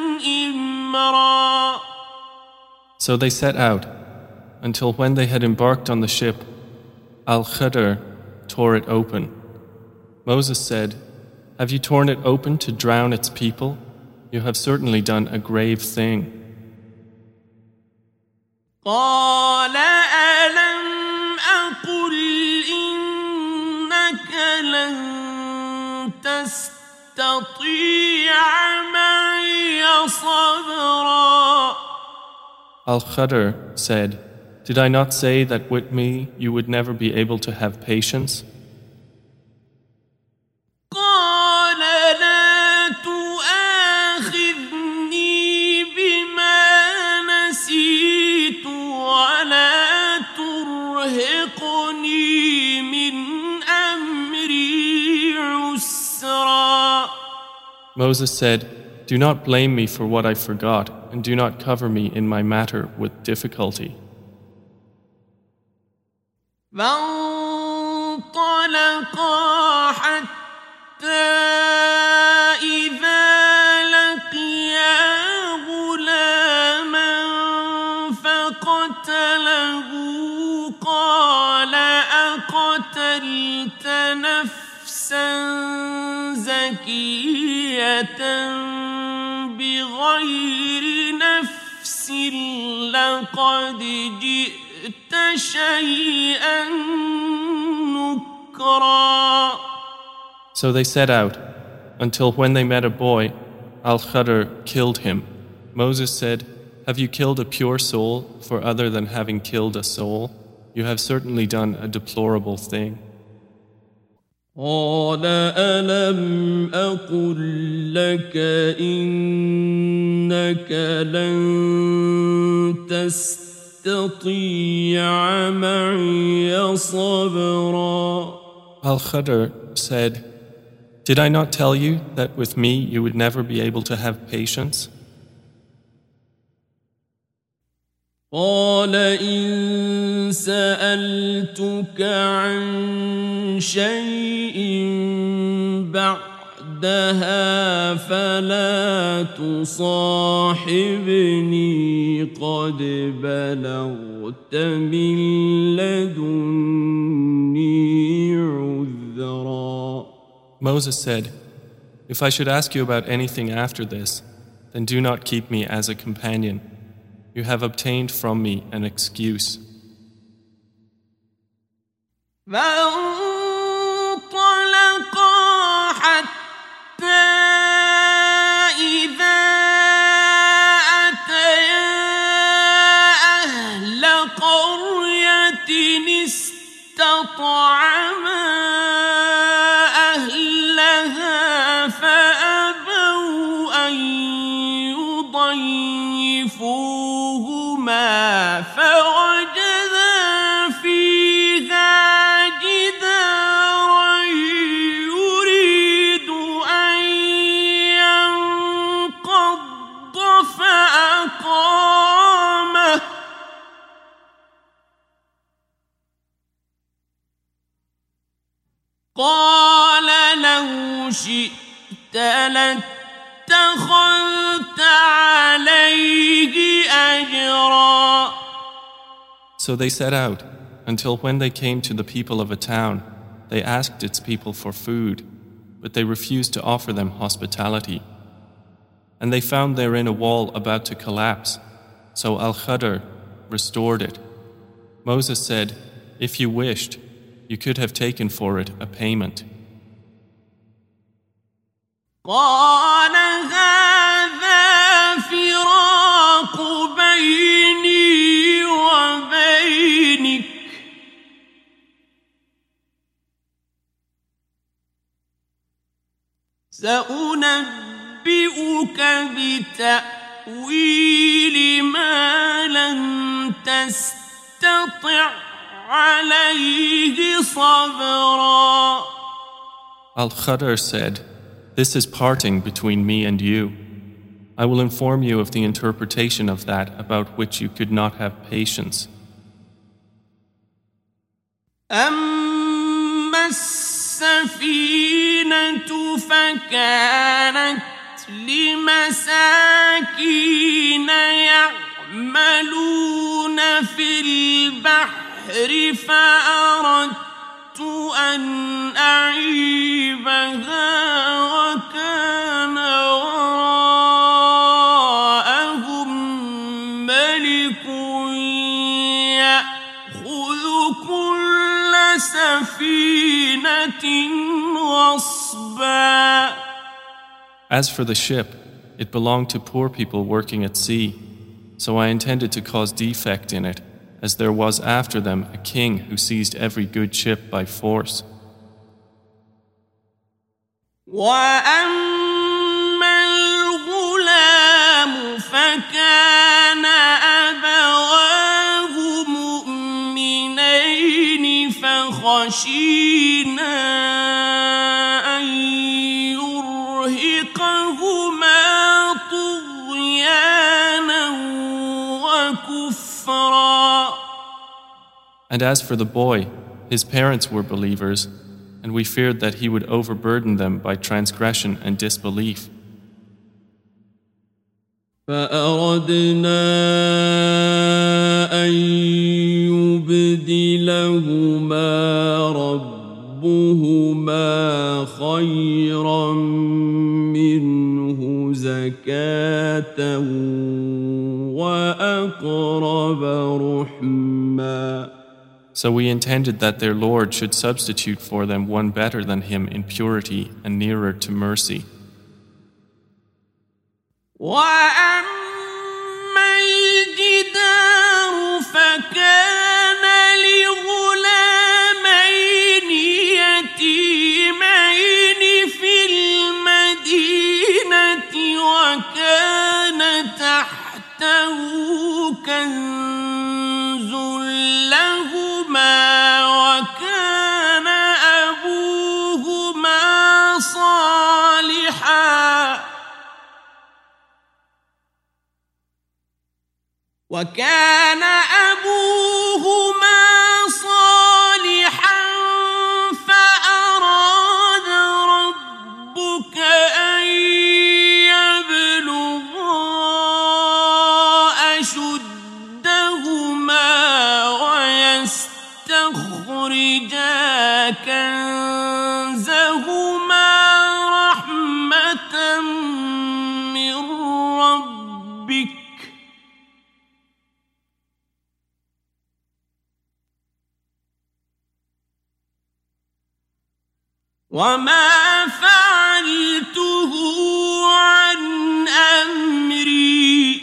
إمرا. So they set out, until when they had embarked on the ship, Al-Khidr tore it open. Moses said, "Have you torn it open to drown its people? You have certainly done a grave thing." قال Al-Khadr said, "Did I not say that with me you would never be able to have patience?" قال لا تؤاخذني بما نسيت ولا ترهقني من أمري عسرا. Moses said, "Do not blame me for what I forgot, and do not cover me in my matter with difficulty." فانطلقا حتى إذا لقيا غلاما فقتله قال أقتلت نفسا زكية بغير نفس لقد جئت شيئا نكرا. So they set out, until when they met a boy, Al-Khadr killed him. Moses said, "Have you killed a pure soul for other than having killed a soul? You have certainly done a deplorable thing." قال ألم أقل لك إنك لن تستطيع معي صبرا. Al-Khadr said, "Did I not tell you that with me you would never be able to have patience?" قال إن سألتك عن شيء بعدها فلا تصاحبني قد بلغت من لدني عذرا. Moses said, "If I should ask you about anything after this, then do not keep me as a companion. You have obtained from me an excuse." فانطلقا حتى إذا أتيا أهل قرية استطعما أهلها فأبوا أن يضيفوهما فوجدا فيها جدارا يريد أن ينقض فأقامه قال لو شئت لاتخذت عليه أجرا. So they set out, until when they came to the people of a town, they asked its people for food, but they refused to offer them hospitality. And they found therein a wall about to collapse, so Al-Khadr restored it. Moses said, "If you wished, you could have taken for it a payment." قال هذا فراق بيني وبينك سأنبئك بتأويل ما لم تستطع عليه صبرا. Al-Khadr said, "This is parting between me and you. I will inform you of the interpretation of that about which you could not have patience." أما السفينة فكانت لمساكين يعملون في البحر فأردت أن أعيبها وكان وراءهم ملك يأخذ كل سفينة غصبا. As for the ship, it belonged to poor people working at sea. So I intended to cause defect in it, as there was after them a king who seized every good ship by force. وأما الغلام فكان أبواه مؤمنين فخشينا أن يرهقهما طغيانا وكفرا. And as for the boy, his parents were believers, and we feared that he would overburden them by transgression and disbelief. فأردنا أن يبدلهما ربهما خيرا منه زكاة وأقرب رحما. So we intended that their Lord should substitute for them one better than him in purity and nearer to mercy. وَأَمَّا الْجِدَارُ فَكَانَ لِغُلَامَيْنِ يَتِيمَيْنِ فِي الْمَدِينَةِ وَكَانَ تَحْتَهُ كَنزٌ لَّهُمَا وَكَانَ أَبُوهُمَا صَالِحًا وَكَانَ أَبُوهُمَا صَالِحًا فَأَرَادَ رَبُّكَ أَن يَبْلُغَا أَشُدَّهُمَا وَيَسْتَخْرِجَا كَنزَهُمَا رَحْمَةً مِّن رَّبِّكَ وَمَا فَعَلْتُهُ عَنْ أَمْرِي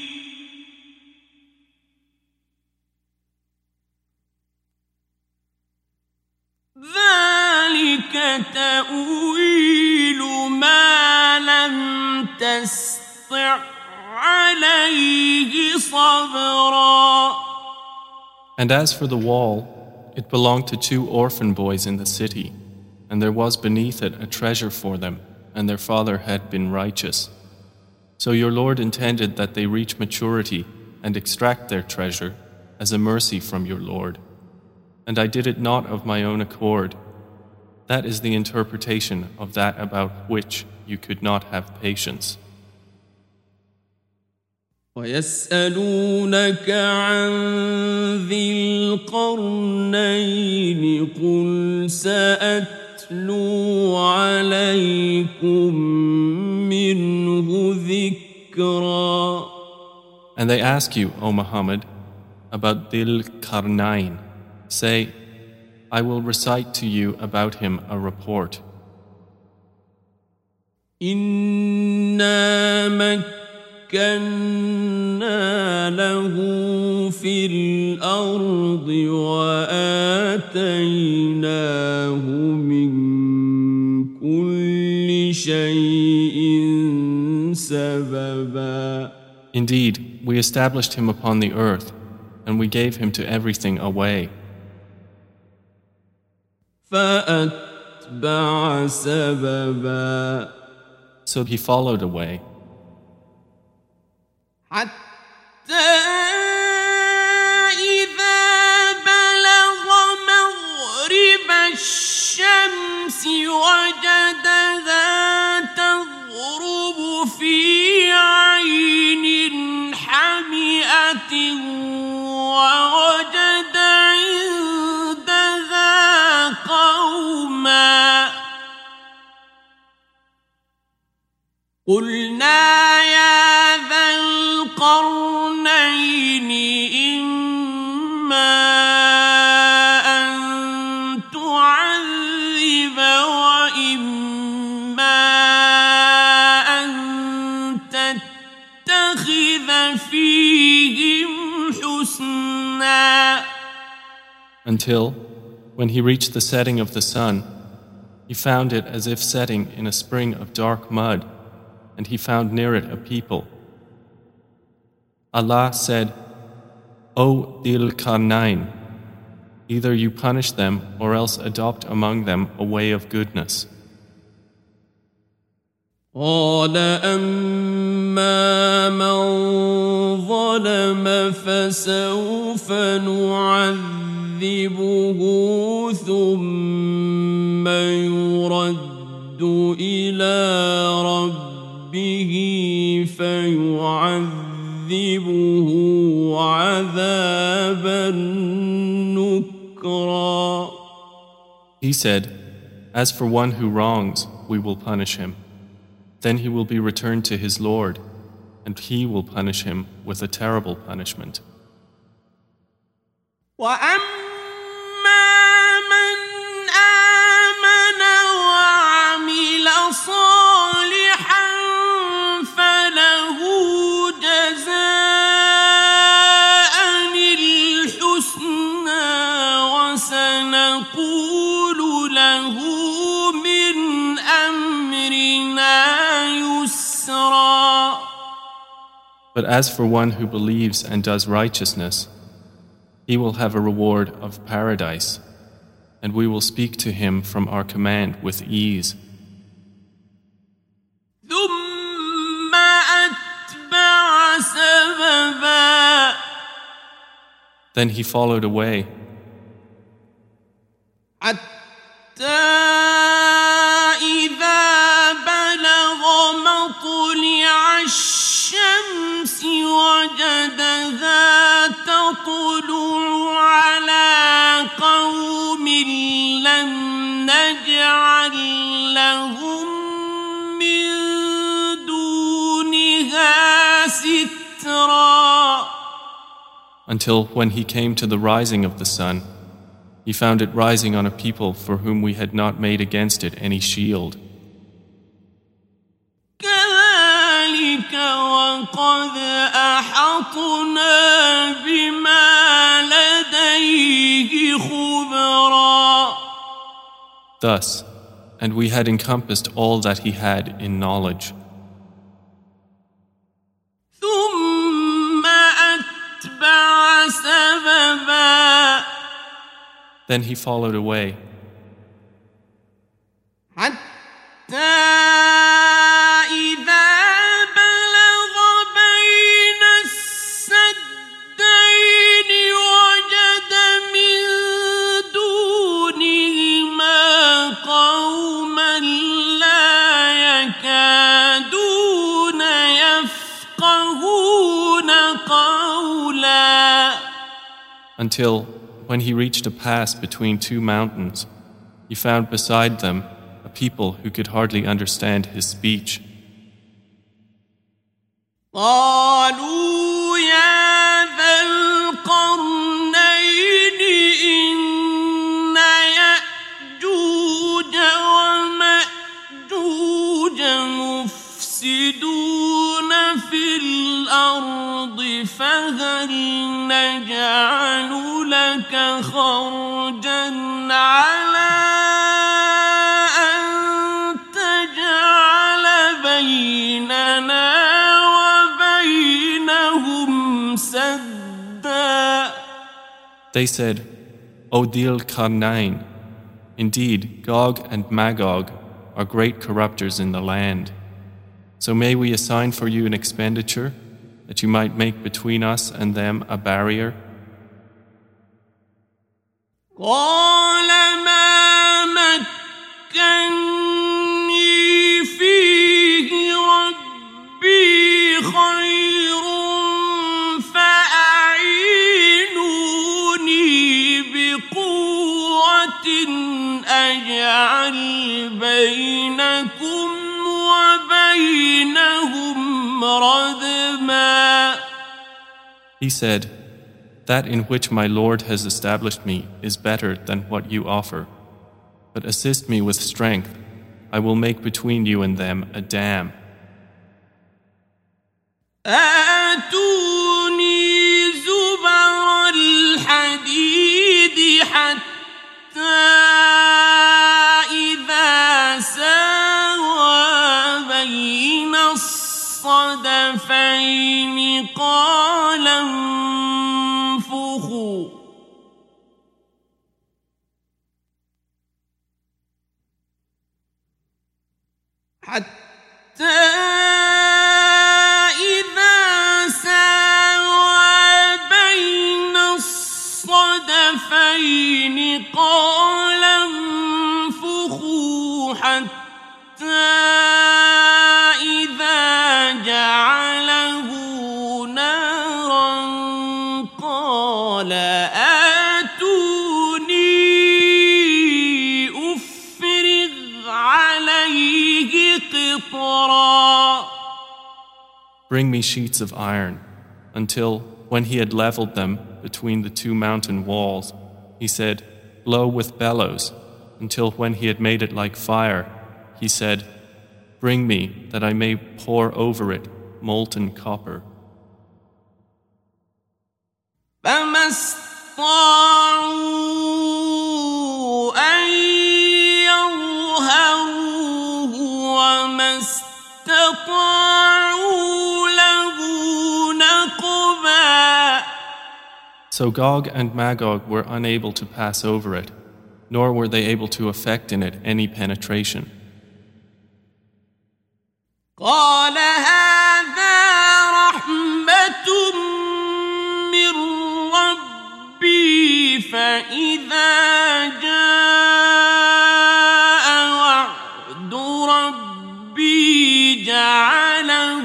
ذَلِكَ تَأْوِيلُ مَا لَمْ تَسْطِع عَلَيْهِ صَبْرًا. And as for the wall, it belonged to two orphan boys in the city, and there was beneath it a treasure for them, and their father had been righteous. So your Lord intended that they reach maturity and extract their treasure as a mercy from your Lord. And I did it not of my own accord. That is the interpretation of that about which you could not have patience. وَيَسْأَلُونَكَ عَنْ ذِي الْقَرْنَيْنِ قُلْ سَأَتْلُو عَلَيْكُمْ مِنْهُ ذِكْرًا. And they ask you, O Muhammad, about Dhil Qarnayn. Say, I will recite to you about him a report. إِنَّا مَكَّنَّا لَهُ فِي الْأَرْضِ وَآتَيْنَاهُ مِنْ كُلِّ شَيْءٍ سَبَبًا. Indeed, we established him upon the earth, and we gave him to everything a way. فَأَتْبَعَ سَبَبًا. So he followed a way. حَتَّى إِذَا بَلَغَ مَغْرِبَ الشَّمْسِ وَجَدَهَا تَغْرُبُ فِي عَيْنٍ حَمِئَةٍ وَوَجَدَ عِندَهَا قَوْمًا قُلْنَا يَا ذَا الْقَرْنَيْنِ إِمَّا أَن تُعَذِّبَ وَإِمَّا أَن تَتَّخِذَ فِيهِ until, when he reached the setting of the sun, he found it as if setting in a spring of dark mud, and he found near it a people. Allah said, O Dhil Qarnayn, either you punish them or else adopt among them a way of goodness. قال أما من ظلم فسوف نعذبه ثم يرد إلى ربه فيعذبه عذابا نكرا. He said, as for one who wrongs, we will punish him. Then he will be returned to his Lord, and he will punish him with a terrible punishment. But as for one who believes and does righteousness, he will have a reward of paradise, and we will speak to him from our command with ease. Then he followed away. الشمس وجدها تطلع على قوم لم نجعل لهم من دونها سترا. Until when he came to the rising of the sun, he found it rising on a people for whom we had not made against it any shield. وقد أحطنا بما لديه خبرا. Thus, and we had encompassed all that he had in knowledge. ثم أتبع سببا. Then he followed away. حتى Until, when he reached a pass between two mountains, he found beside them a people who could hardly understand his speech. قالوا يا ذا القرنين إن يأجوج ومأجوج مفسدون في الأرض فهل نجعل لك خرجا على أن تجعل بيننا وبينهم سدا. They said, O Dhil Qarnayn, indeed Gog and Magog are great corrupters in the land. So may we assign for you an expenditure that you might make between us and them a barrier? قال ما مكني فيه ربي خير فأعينوني بقوة أجعل بينكم وبينهم ردما. He said, that in which my Lord has established me is better than what you offer. But assist me with strength, I will make between you and them a dam. آتوني زبر الحديد حتى حتى إذا ساوى بين الصدفين قال انفخوا حتى إذا جعله نارا قال آتوني أفرغ عليه قطرا. Bring me sheets of iron, until, when he had leveled them between the two mountain walls, he said, blow with bellows, until when he had made it like fire, he said, bring me that I may pour over it molten copper. فما استطاعوا أن يظهروه وما استطاعوا له نقبا. So Gog and Magog were unable to pass over it, nor were they able to effect in it any penetration. قال هذا رحمة من ربي فإذا جاء وعد ربي جعله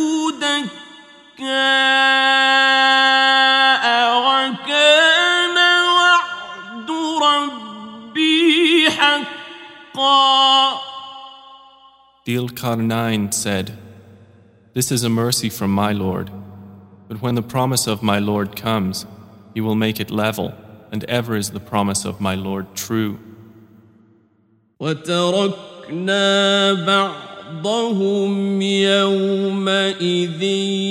دكاء وكان وعد ربي حقا. Dhul-Qarnayn said, this is a mercy from my Lord, but when the promise of my Lord comes, he will make it level, and ever is the promise of my Lord true. وَتَرَكْنَا بَعْضَهُمْ يَوْمَئِذٍ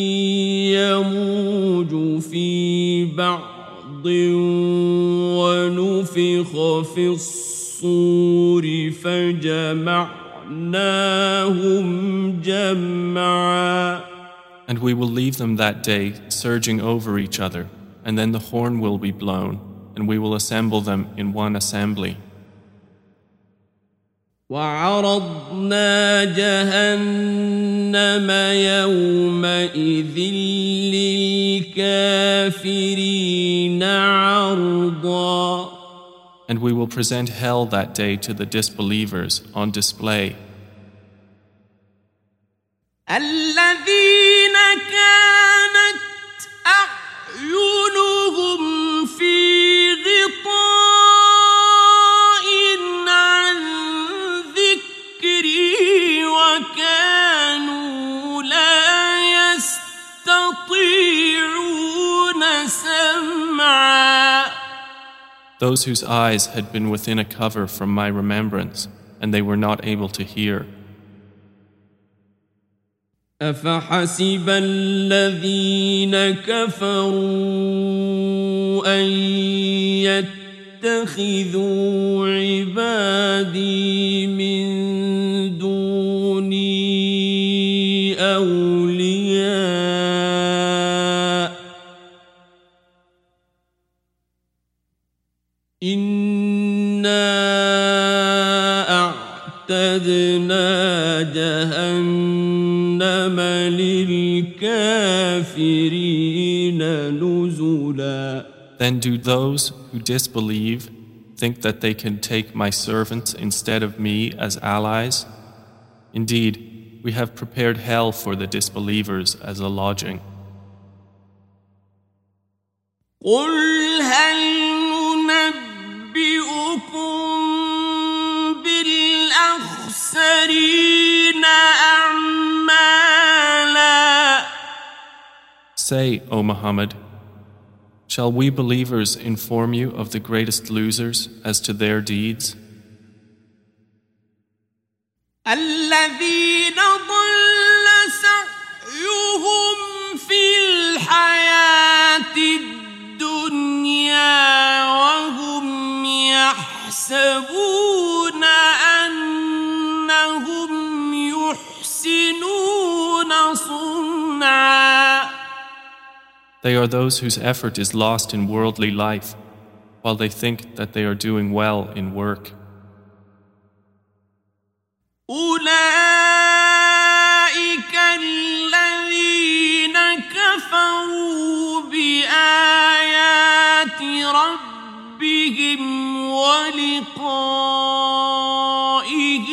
يَمُوجُ فِي بَعْضٍ وَنُفِخَ فِي الصُّورِ فَجَمَعْنَاهُمْ جَمْعًا. And we will leave them that day surging over each other, and then the horn will be blown, and we will assemble them in one assembly. وَعَرَضْنَا جَهَنَّمَ يَوْمَئِذٍ لِلْكَافِرِينَ عَرْضًا. And we will present hell that day to the disbelievers on display. الَّذِينَ كَانَتْ أَعْيُنُهُمْ فِي غِطَاءٍ عَنْ ذِكْرِي وَكَانُوا لَا يَسْتَطِيعُونَ سَمْعًا. Those whose eyes had been within a cover from my remembrance, and they were not able to hear. أَفَحَسِبَ الَّذِينَ كَفَرُوا أَن يَتَّخِذُوا عِبَادِي مِن دُونِي أَوْلِيَاءَ إِنَّا أَعْتَدْنَا جَهَنَّمَ لِلْكَافِرِينَ نُزُلًا. Then do those who disbelieve think that they can take my servants instead of me as allies? Indeed, we have prepared hell for the disbelievers as a lodging. قُلْ هَلْ نُنَبِّئُكُم بِالْأَخْسَرِينَ أَعْمَالًا. Say, O Muhammad, shall we believers inform you of the greatest losers as to their deeds? الَّذِينَ ضَلَّ سَعْيُهُمْ فِي الْحَيَاةِ الدُّنْيَا وَهُمْ يَحْسَبُونَ أَنَّهُمْ يُحْسِنُونَ صُنْعًا. They are those whose effort is lost in worldly life, while they think that they are doing well in work. أولئك الذين كفروا بآيات ربهم ولقائه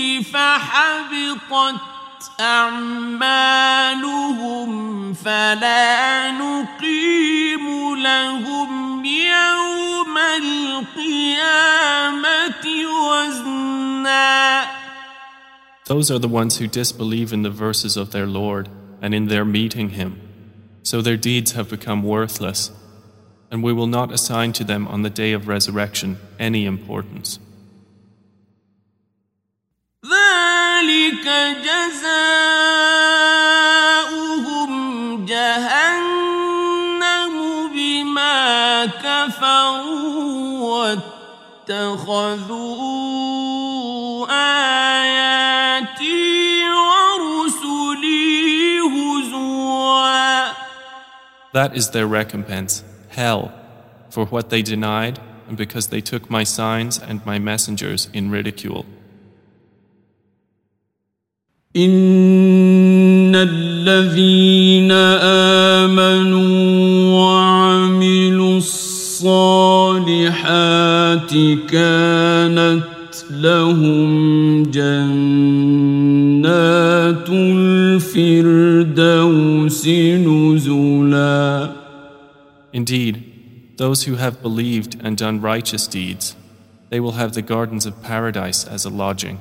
فحبطت أعمالهم فلا نقيم لهم يوم القيامة وزنا. Those are the ones who disbelieve in the verses of their Lord and in their meeting Him. So their deeds have become worthless, and we will not assign to them on the day of resurrection any importance. ذلك جزاؤهم جهنم بما كفروا واتخذوا آياتي ورسلي هزوا. That is their recompense, hell, for what they denied and because they took my signs and my messengers in ridicule. إن الذين آمنوا وعملوا الصالحات كانت لهم جنات الفردوس نزلا. Indeed, those who have believed and done righteous deeds, they will have the gardens of paradise as a lodging.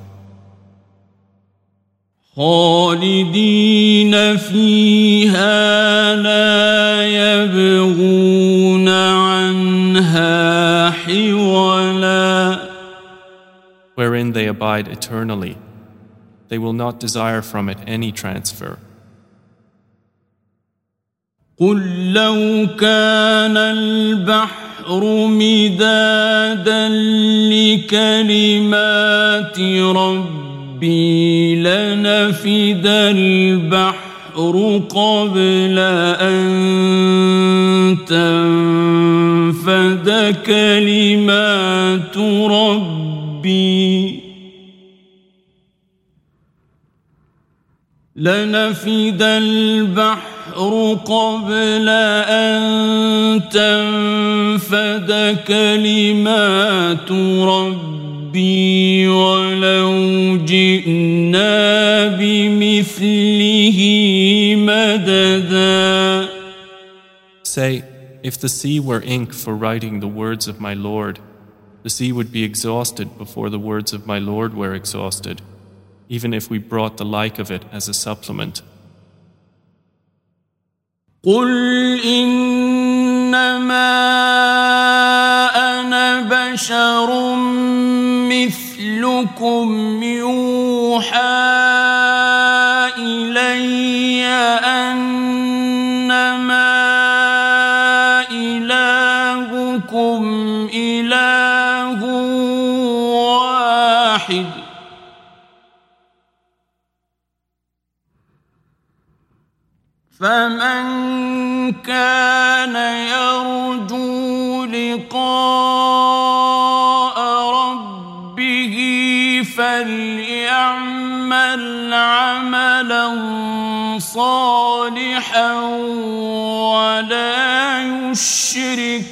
خالدين فيها لا يبغون عنها حولا. Wherein they abide eternally, they will not desire from it any transfer. قل لو كان البحر مدادا لكلمات ربي لنفد البحر قبل أن تنفد كلمات ربي لنفد البحر قبل أن تنفد كلمات ربي ولو جئنا بمثله مددا. Say, if the sea were ink for writing the words of my Lord, the sea would be exhausted before the words of my Lord were exhausted, even if we brought the like of it as a supplement. قل إنما أنا بشر مثلكم يوحى إلي أنما إلهكم إله واحد فمن كان يرجو لقاء ربه فليعمل عملا صالحا ولا يشرك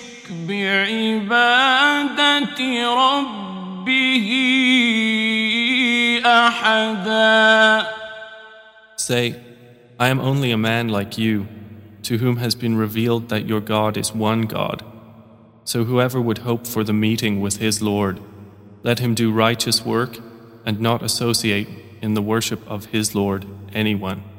بعبادة ربه أحدا. Say, I am only a man like you, to whom has been revealed that your God is one God. So whoever would hope for the meeting with his Lord, let him do righteous work and not associate in the worship of his Lord anyone.